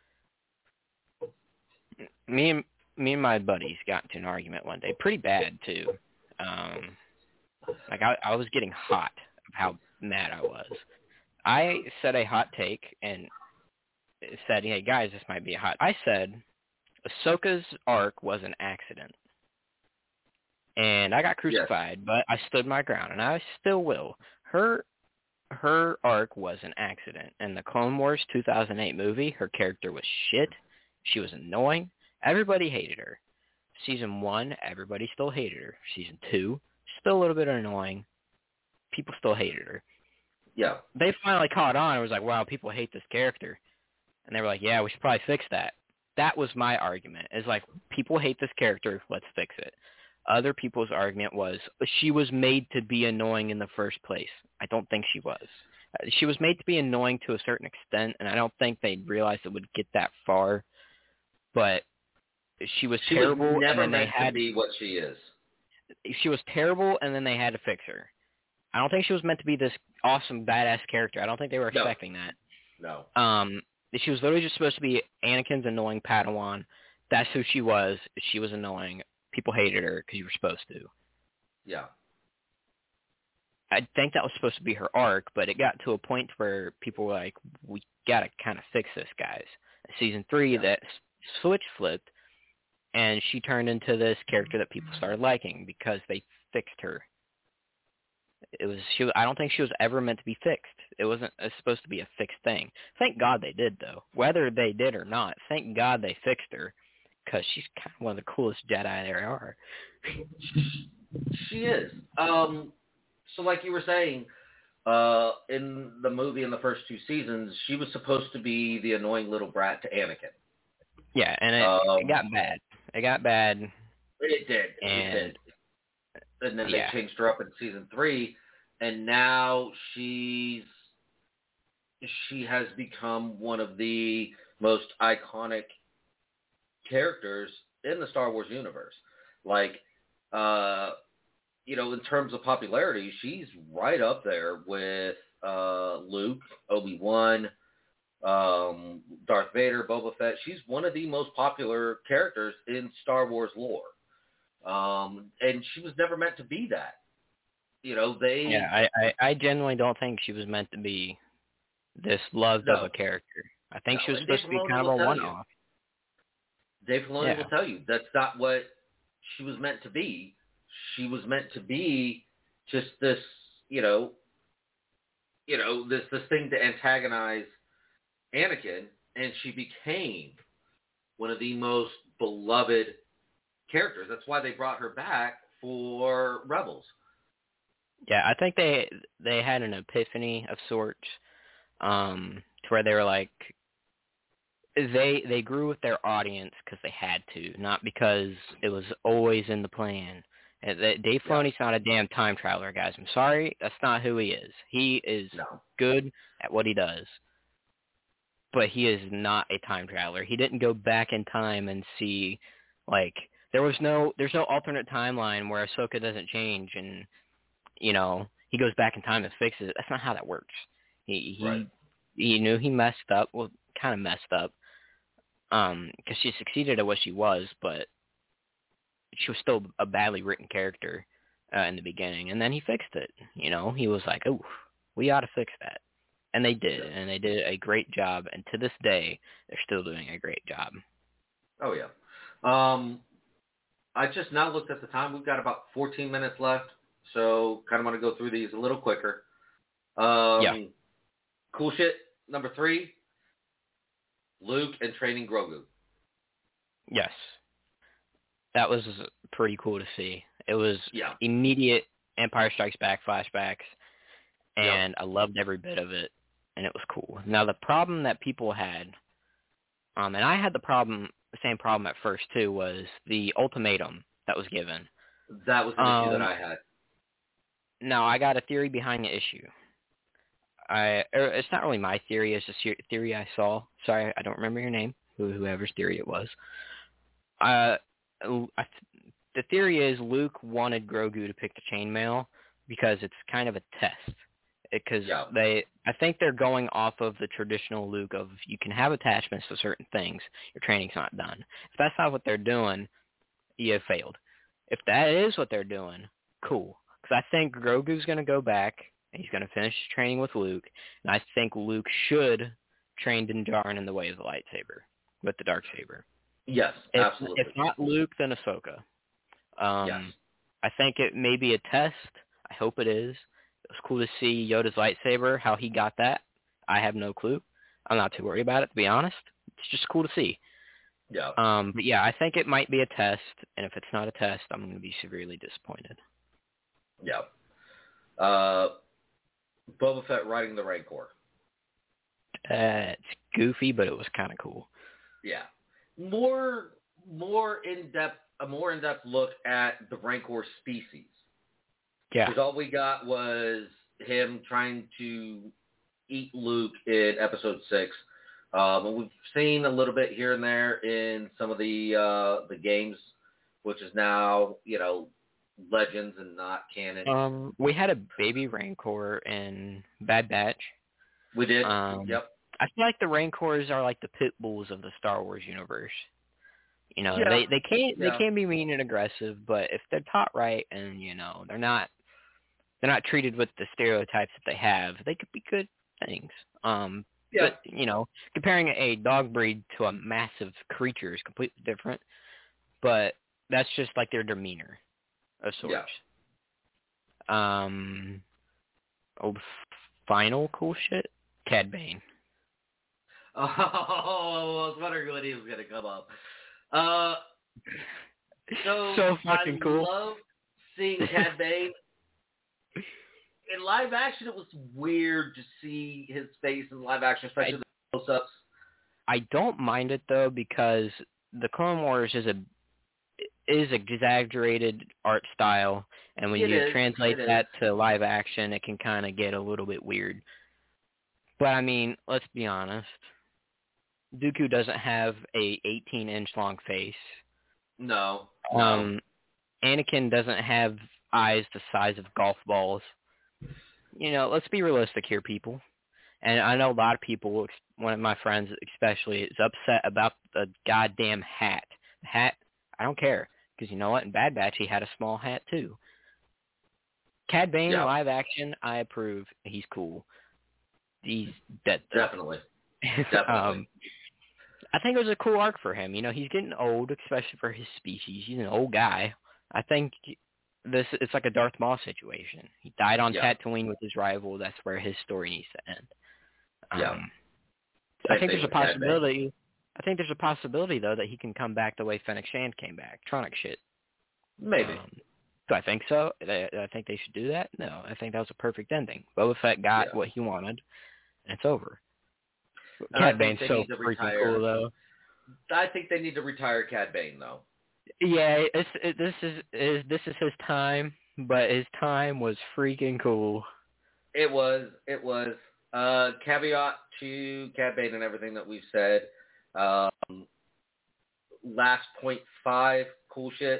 Speaker 1: me and me and my buddies got into an argument one day, pretty bad too. Um, like I, I was getting hot of how mad I was. I said a hot take and said, "Hey guys, this might be a hot." I said, Ahsoka's arc was an accident, and I got crucified, yes. but I stood my ground, and I still will. Her her arc was an accident. In the Clone Wars two thousand eight movie, her character was shit. She was annoying. Everybody hated her. Season one, everybody still hated her. Season two, still a little bit annoying. People still hated her.
Speaker 3: Yeah.
Speaker 1: They finally caught on and was like, wow, people hate this character. And they were like, yeah, we should probably fix that. That was my argument. It's like, people hate this character, let's fix it. Other people's argument was, she was made to be annoying in the first place. I don't think she was. She was made to be annoying to a certain extent, and I don't think they realized it would get that far. But she was
Speaker 3: she
Speaker 1: terrible,
Speaker 3: was never
Speaker 1: and then
Speaker 3: meant
Speaker 1: they had
Speaker 3: to be what she is.
Speaker 1: She was terrible, and then they had to fix her. I don't think she was meant to be this awesome, badass character. I don't think they were expecting
Speaker 3: no.
Speaker 1: that.
Speaker 3: No.
Speaker 1: Um, she was literally just supposed to be Anakin's annoying Padawan. That's who she was. She was annoying. People hated her because you were supposed to.
Speaker 3: Yeah.
Speaker 1: I think that was supposed to be her arc, but it got to a point where people were like, we got to kind of fix this, guys. Season three,
Speaker 3: Yeah.
Speaker 1: that switch flipped, and she turned into this character that people started liking because they fixed her. It was she. I don't think she was ever meant to be fixed. It wasn't it was supposed to be a fixed thing. Thank God they did, though. Whether they did or not, thank God they fixed her, because she's kind of one of the coolest Jedi there are.
Speaker 3: She is. Um, so like you were saying, uh, in the movie in the first two seasons, she was supposed to be the annoying little brat to Anakin.
Speaker 1: Yeah, and it,
Speaker 3: um,
Speaker 1: it got bad. It got bad.
Speaker 3: It did.
Speaker 1: And,
Speaker 3: it did. And then
Speaker 1: yeah.
Speaker 3: they changed her up in season three, and now she's she has become one of the most iconic characters in the Star Wars universe. Like, uh, you know, in terms of popularity, she's right up there with uh, Luke, Obi-Wan, um, Darth Vader, Boba Fett. She's one of the most popular characters in Star Wars lore. Um, and she was never meant to be that. You know, they...
Speaker 1: Yeah, I, I, I genuinely don't think she was meant to be this loved
Speaker 3: No.
Speaker 1: of a character. I think
Speaker 3: No,
Speaker 1: she was
Speaker 3: and
Speaker 1: supposed
Speaker 3: Dave
Speaker 1: to be
Speaker 3: Filoni
Speaker 1: kind of
Speaker 3: will
Speaker 1: a
Speaker 3: tell
Speaker 1: one-off.
Speaker 3: Dave Filoni
Speaker 1: Yeah.
Speaker 3: will tell you that's not what she was meant to be. She was meant to be just this, you know, you know, this this thing to antagonize Anakin, and she became one of the most beloved characters. That's why they brought her back for Rebels.
Speaker 1: Yeah, I think they they had an epiphany of sorts, um, to where they were like, they they grew with their audience because they had to, not because it was always in the plan. And that Dave Filoni's not a damn time traveler, guys. I'm sorry, that's not who he is. He is
Speaker 3: No.
Speaker 1: good at what he does, but he is not a time traveler. He didn't go back in time and see, like, there was no, there's no alternate timeline where Ahsoka doesn't change and, you know, he goes back in time and fixes it. That's not how that works. He he
Speaker 3: Right.
Speaker 1: he knew he messed up. Well, kind of messed up, um, because she succeeded at what she was, but she was still a badly written character uh, in the beginning. And then he fixed it. You know, he was like, "Oh, we ought to fix that," and they did, and they did a great job. And to this day, they're still doing a great job.
Speaker 3: Oh yeah. Um, I just now looked at the time. We've got about fourteen minutes left. So kind of want to go through these a little quicker. Um,
Speaker 1: Yeah.
Speaker 3: Cool shit. Number three, Luke and training Grogu.
Speaker 1: Yes. That was pretty cool to see. It was
Speaker 3: Yeah.
Speaker 1: immediate Empire Strikes Back flashbacks, and I loved every bit of it, and it was cool. Now, the problem that people had, um, and I had the problem, the same problem at first, too, was the ultimatum that was given.
Speaker 3: That was the
Speaker 1: Um,
Speaker 3: issue that I had.
Speaker 1: Now, I got a theory behind the issue. I er, It's not really my theory. It's a ser- theory I saw. Sorry, I don't remember your name, who, whoever's theory it was. Uh, I, the theory is Luke wanted Grogu to pick the chainmail because it's kind of a test. Because
Speaker 3: Yeah.
Speaker 1: they, I think they're going off of the traditional Luke of you can have attachments to certain things. Your training's not done. If that's not what they're doing, you have failed. If that is what they're doing, cool. Because I think Grogu's going to go back, and he's going to finish his training with Luke, and I think Luke should train Din Djarin in the way of the lightsaber, with the Darksaber.
Speaker 3: Yes,
Speaker 1: If,
Speaker 3: absolutely.
Speaker 1: if not Luke, then Ahsoka. Um,
Speaker 3: Yes.
Speaker 1: I think it may be a test. I hope it is. It was cool to see Yoda's lightsaber, how he got that. I have no clue. I'm not too worried about it, to be honest. It's just cool to see.
Speaker 3: Yeah.
Speaker 1: Um, but yeah, I think it might be a test, and if it's not a test, I'm going to be severely disappointed.
Speaker 3: Yeah. Uh, Boba Fett riding the Rancor.
Speaker 1: Uh, it's goofy, but it was kind of cool.
Speaker 3: Yeah. More, more in depth, a more in depth look at the Rancor species.
Speaker 1: Yeah.
Speaker 3: Because all we got was him trying to eat Luke in Episode Six. Um, and we've seen a little bit here and there in some of the uh, the games, which is now, you know, Legends and not canon.
Speaker 1: Um, we had a baby Rancor in Bad Batch.
Speaker 3: We did.
Speaker 1: Um,
Speaker 3: Yep.
Speaker 1: I feel like the Rancors are like the pit bulls of the Star Wars universe. You know,
Speaker 3: Yeah.
Speaker 1: they they can't
Speaker 3: Yeah.
Speaker 1: they can be mean and aggressive, but if they're taught right and you know they're not they're not treated with the stereotypes that they have, they could be good things. Um,
Speaker 3: Yeah.
Speaker 1: But you know, comparing a dog breed to a massive creature is completely different. But that's just like their demeanor of sorts.
Speaker 3: Yeah.
Speaker 1: Um, oh, final cool shit, Cad Bane.
Speaker 3: Oh, I was wondering when he was going to come up. Uh, so
Speaker 1: So fucking
Speaker 3: I
Speaker 1: cool.
Speaker 3: love seeing Cad Bane. In live action, it was weird to see his face in live action, especially
Speaker 1: I,
Speaker 3: the close-ups.
Speaker 1: I don't mind it though because the Clone Wars is a is exaggerated art style, and when
Speaker 3: It
Speaker 1: you
Speaker 3: is,
Speaker 1: translate
Speaker 3: it
Speaker 1: that
Speaker 3: is.
Speaker 1: to live action, it can kind of get a little bit weird. But I mean, let's be honest. Dooku doesn't have a eighteen inch long face.
Speaker 3: No. No.
Speaker 1: Um, Anakin doesn't have eyes the size of golf balls. You know, let's be realistic here, people. And I know a lot of people, one of my friends especially, is upset about the goddamn hat. The hat, I don't care. Because you know what? In Bad Batch, he had a small hat, too. Cad Bane,
Speaker 3: Yeah.
Speaker 1: live action, I approve. He's cool. He's dead, though.
Speaker 3: Definitely. Definitely.
Speaker 1: um, I think it was a cool arc for him. You know, he's getting old, especially for his species. He's an old guy. I think this it's like a Darth Maul situation. He died on
Speaker 3: Yeah.
Speaker 1: Tatooine with his rival. That's where his story needs to end. Um,
Speaker 3: Yeah.
Speaker 1: I
Speaker 3: Same
Speaker 1: think
Speaker 3: thing
Speaker 1: there's a
Speaker 3: with Cad Bane.
Speaker 1: possibility I think there's a possibility though that he can come back the way Fennec Shand came back, Tronic shit.
Speaker 3: Maybe.
Speaker 1: Um, do I think so? I, I think they should do that. No, I think that was a perfect ending. Boba Fett got
Speaker 3: Yeah.
Speaker 1: what he wanted, and it's over.
Speaker 3: And I
Speaker 1: Cad
Speaker 3: think
Speaker 1: Bane's
Speaker 3: they
Speaker 1: so
Speaker 3: need to
Speaker 1: freaking
Speaker 3: retire.
Speaker 1: cool though.
Speaker 3: I think they need to retire Cad Bane though.
Speaker 1: Yeah, it's it, this is, is this is his time, but his time was freaking cool.
Speaker 3: It was. It was. Uh, caveat to Cad Bane and everything that we've said. Um, last point five, cool shit.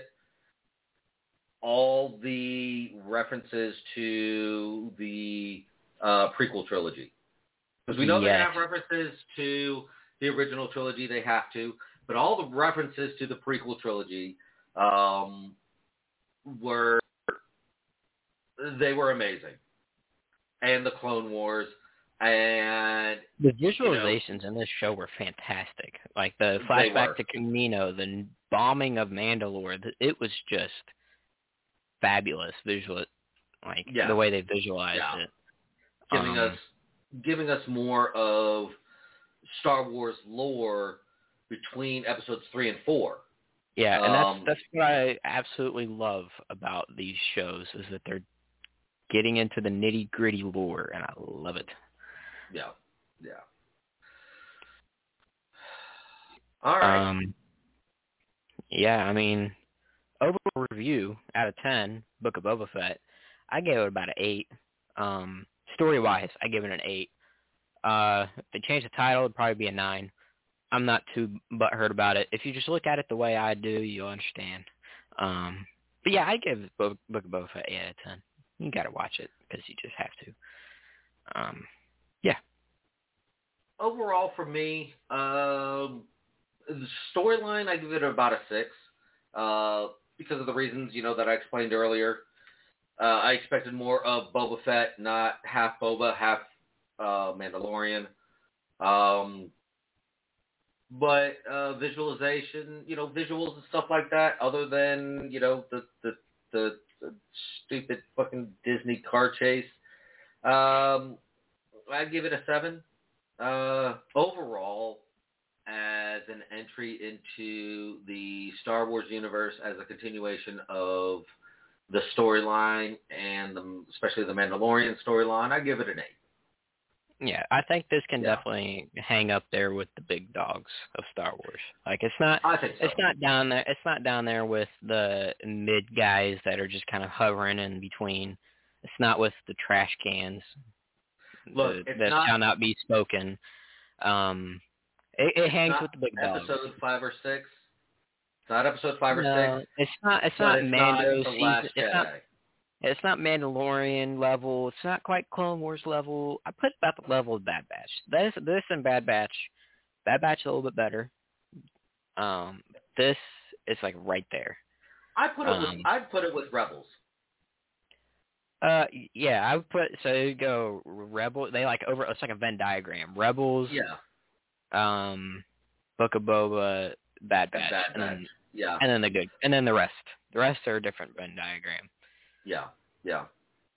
Speaker 3: All the references to the uh, prequel trilogy. Because we know
Speaker 1: Yes.
Speaker 3: they have references to the original trilogy, they have to. But all the references to the prequel trilogy um, were, they were amazing. And the Clone Wars. And
Speaker 1: The visualizations you know, in this show were fantastic. Like the flashback to Kamino, the bombing of Mandalore, it was just fabulous visual, like
Speaker 3: yeah.
Speaker 1: the way they visualized
Speaker 3: yeah.
Speaker 1: it.
Speaker 3: Giving
Speaker 1: um,
Speaker 3: us giving us more of Star Wars lore between episodes three and four.
Speaker 1: Yeah, and
Speaker 3: um,
Speaker 1: that's that's what I absolutely love about these shows is that they're getting into the nitty gritty lore, and I love it.
Speaker 3: Yeah, yeah. All right.
Speaker 1: Um, yeah, I mean, overall review out of ten, Book of Boba Fett, I gave it about an eight. Um, story-wise, I give it an eight. Uh, if they change the title, it'd probably be a nine. I'm not too butthurt about it. If you just look at it the way I do, you'll understand. Um, but yeah, I give Book, Book of Boba Fett eight out of ten. You gotta watch it because you just have to. Um, yeah.
Speaker 3: Overall, for me, um, the storyline, I give it about a six. Uh, because of the reasons, you know, that I explained earlier. Uh, I expected more of Boba Fett, not half Boba, half uh, Mandalorian. Um, but uh, visualization, you know, visuals and stuff like that, other than, you know, the, the, the, the stupid fucking Disney car chase, um, I'd give it a seven. Uh, overall, as an entry into the Star Wars universe as a continuation of the storyline and the, especially the Mandalorian storyline, I give it an eight.
Speaker 1: Yeah, I think this can
Speaker 3: yeah.
Speaker 1: definitely hang up there with the big dogs of Star Wars. Like it's not,
Speaker 3: I think so.
Speaker 1: it's not down there. It's not down there with the mid guys that are just kind of hovering in between. It's not with the trash cans.
Speaker 3: Look,
Speaker 1: the,
Speaker 3: it's
Speaker 1: that
Speaker 3: not,
Speaker 1: shall not be spoken. Um, it, it hangs
Speaker 3: not
Speaker 1: with the big dogs.
Speaker 3: Episode five or six. It's not episode five or
Speaker 1: no,
Speaker 3: six.
Speaker 1: it's not. It's
Speaker 3: but
Speaker 1: not
Speaker 3: it's
Speaker 1: Mando
Speaker 3: not the
Speaker 1: season.
Speaker 3: Last
Speaker 1: It's
Speaker 3: Jedi.
Speaker 1: not. It's not Mandalorian level. It's not quite Clone Wars level. I put about the level of Bad Batch. This, this and Bad Batch. Bad Batch is a little bit better. Um, this is like right there.
Speaker 3: I put it.
Speaker 1: Um,
Speaker 3: with, I'd put it with Rebels.
Speaker 1: Uh, yeah, I would put so you go Rebel. They like over. It's like a Venn diagram. Rebels.
Speaker 3: Yeah.
Speaker 1: Um, Book of Boba, Bad Batch,
Speaker 3: Bad
Speaker 1: and
Speaker 3: Batch.
Speaker 1: then
Speaker 3: Yeah.
Speaker 1: and then the good, and then the rest. The rest are a different Venn diagram.
Speaker 3: Yeah, yeah.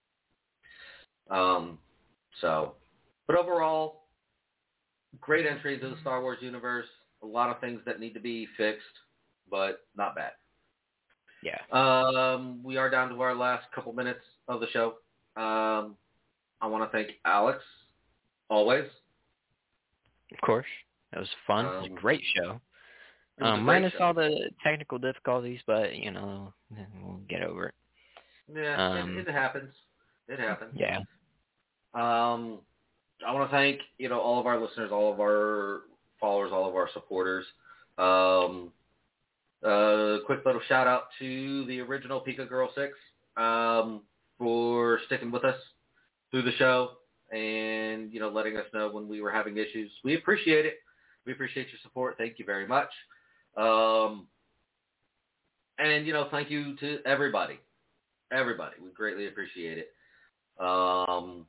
Speaker 3: Um, so, but overall, great entry into the Star Wars universe. A lot of things that need to be fixed, but not bad.
Speaker 1: Yeah.
Speaker 3: Um, we are down to our last couple minutes of the show. Um, I want to thank Alex, always.
Speaker 1: Of course. It was fun.
Speaker 3: Um,
Speaker 1: it was a great show.
Speaker 3: It was
Speaker 1: Um,
Speaker 3: a great
Speaker 1: minus
Speaker 3: show.
Speaker 1: all the technical difficulties, but, you know, we'll get over it.
Speaker 3: Yeah,
Speaker 1: um,
Speaker 3: it, it happens. It happens.
Speaker 1: Yeah.
Speaker 3: Um, I want to thank, you know, all of our listeners, all of our followers, all of our supporters. Um, uh, quick little shout out to the original Pika Girl six um, for sticking with us through the show and, you know, letting us know when we were having issues. We appreciate it. We appreciate your support. Thank you very much. Um, and, you know, thank you to everybody. Everybody. We greatly appreciate it. Um,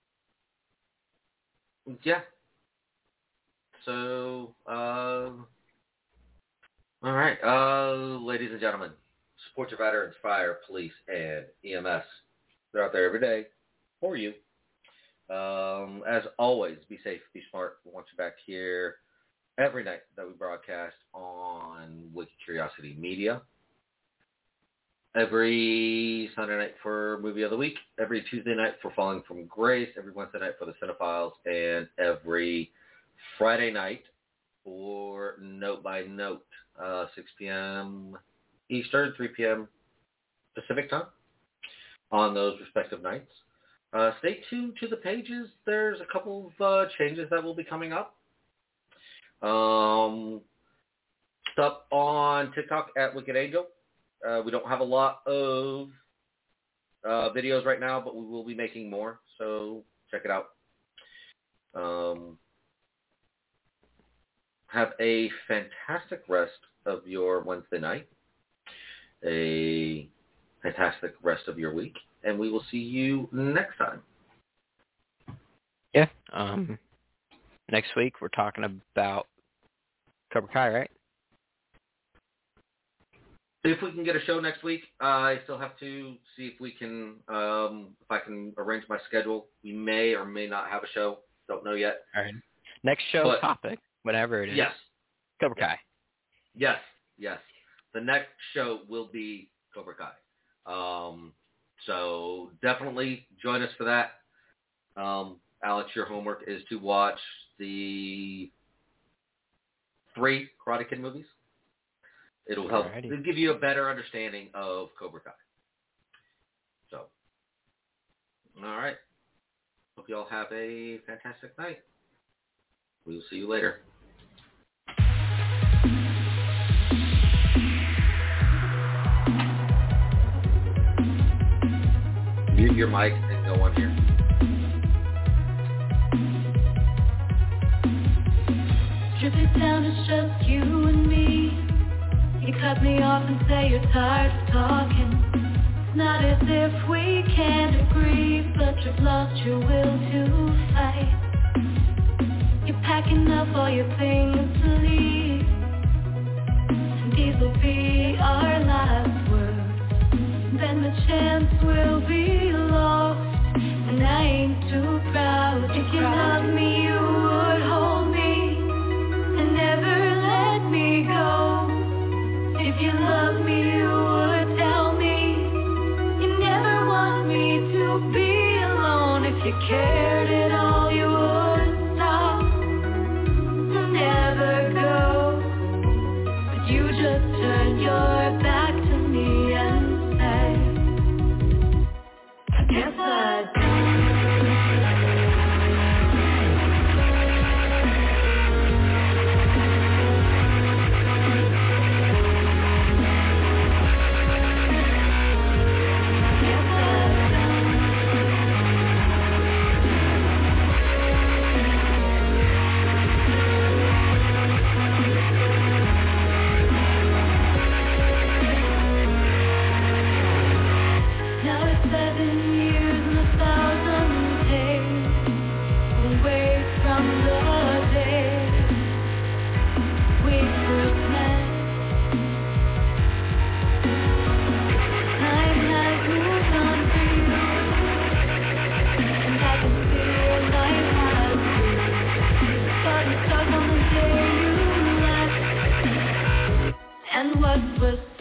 Speaker 3: yeah. So, uh, all right. Uh, ladies and gentlemen, support your veterans, fire, police, and E M S. They're out there every day for you. Um, as always, be safe, be smart. We want you back here every night that we broadcast on Wiki Curiosity Media. Every Sunday night for Movie of the Week, every Tuesday night for Falling from Grace, every Wednesday night for the Cinephiles, and every Friday night for Note by Note, uh, six p.m. Eastern, three p.m. Pacific time on those respective nights. Uh, stay tuned to the pages. There's a couple of uh, changes that will be coming up. Um, stuff on TikTok at Wicked Angel. Uh, we don't have a lot of uh, videos right now, but we will be making more, so check it out. Um, have a fantastic rest of your Wednesday night, a fantastic rest of your week, and we will see you next time.
Speaker 1: Yeah. Um, next week we're talking about Cobra Kai, right?
Speaker 3: If we can get a show next week, uh, I still have to see if we can, um, if I can arrange my schedule. We may or may not have a show. Don't know yet.
Speaker 1: All right. Next show
Speaker 3: But,
Speaker 1: topic, whatever it is.
Speaker 3: Yes.
Speaker 1: Cobra Kai.
Speaker 3: Yes. Yes. The next show will be Cobra Kai. Um, so definitely join us for that. Um, Alex, your homework is to watch the three Karate Kid movies. It'll help.
Speaker 1: Alrighty.
Speaker 3: It'll give you a better understanding of Cobra Kai. So, all right. Hope you all have a fantastic night. We will see you later. Mute your mic and go on here.
Speaker 5: Strip it down, it's just you and me. You cut me off and say you're tired of talking. It's not as if we can't agree, but you've lost your will to fight. You're packing up all your things to leave, and these will be our last words. Then the chance will be lost, and I ain't too proud. If you love me, you would hold me and never let me go. If you love me, you would tell me you never want me to be alone. If you cared at all, you would stop and never go. But you just turned your back to me and said, I guess I and what was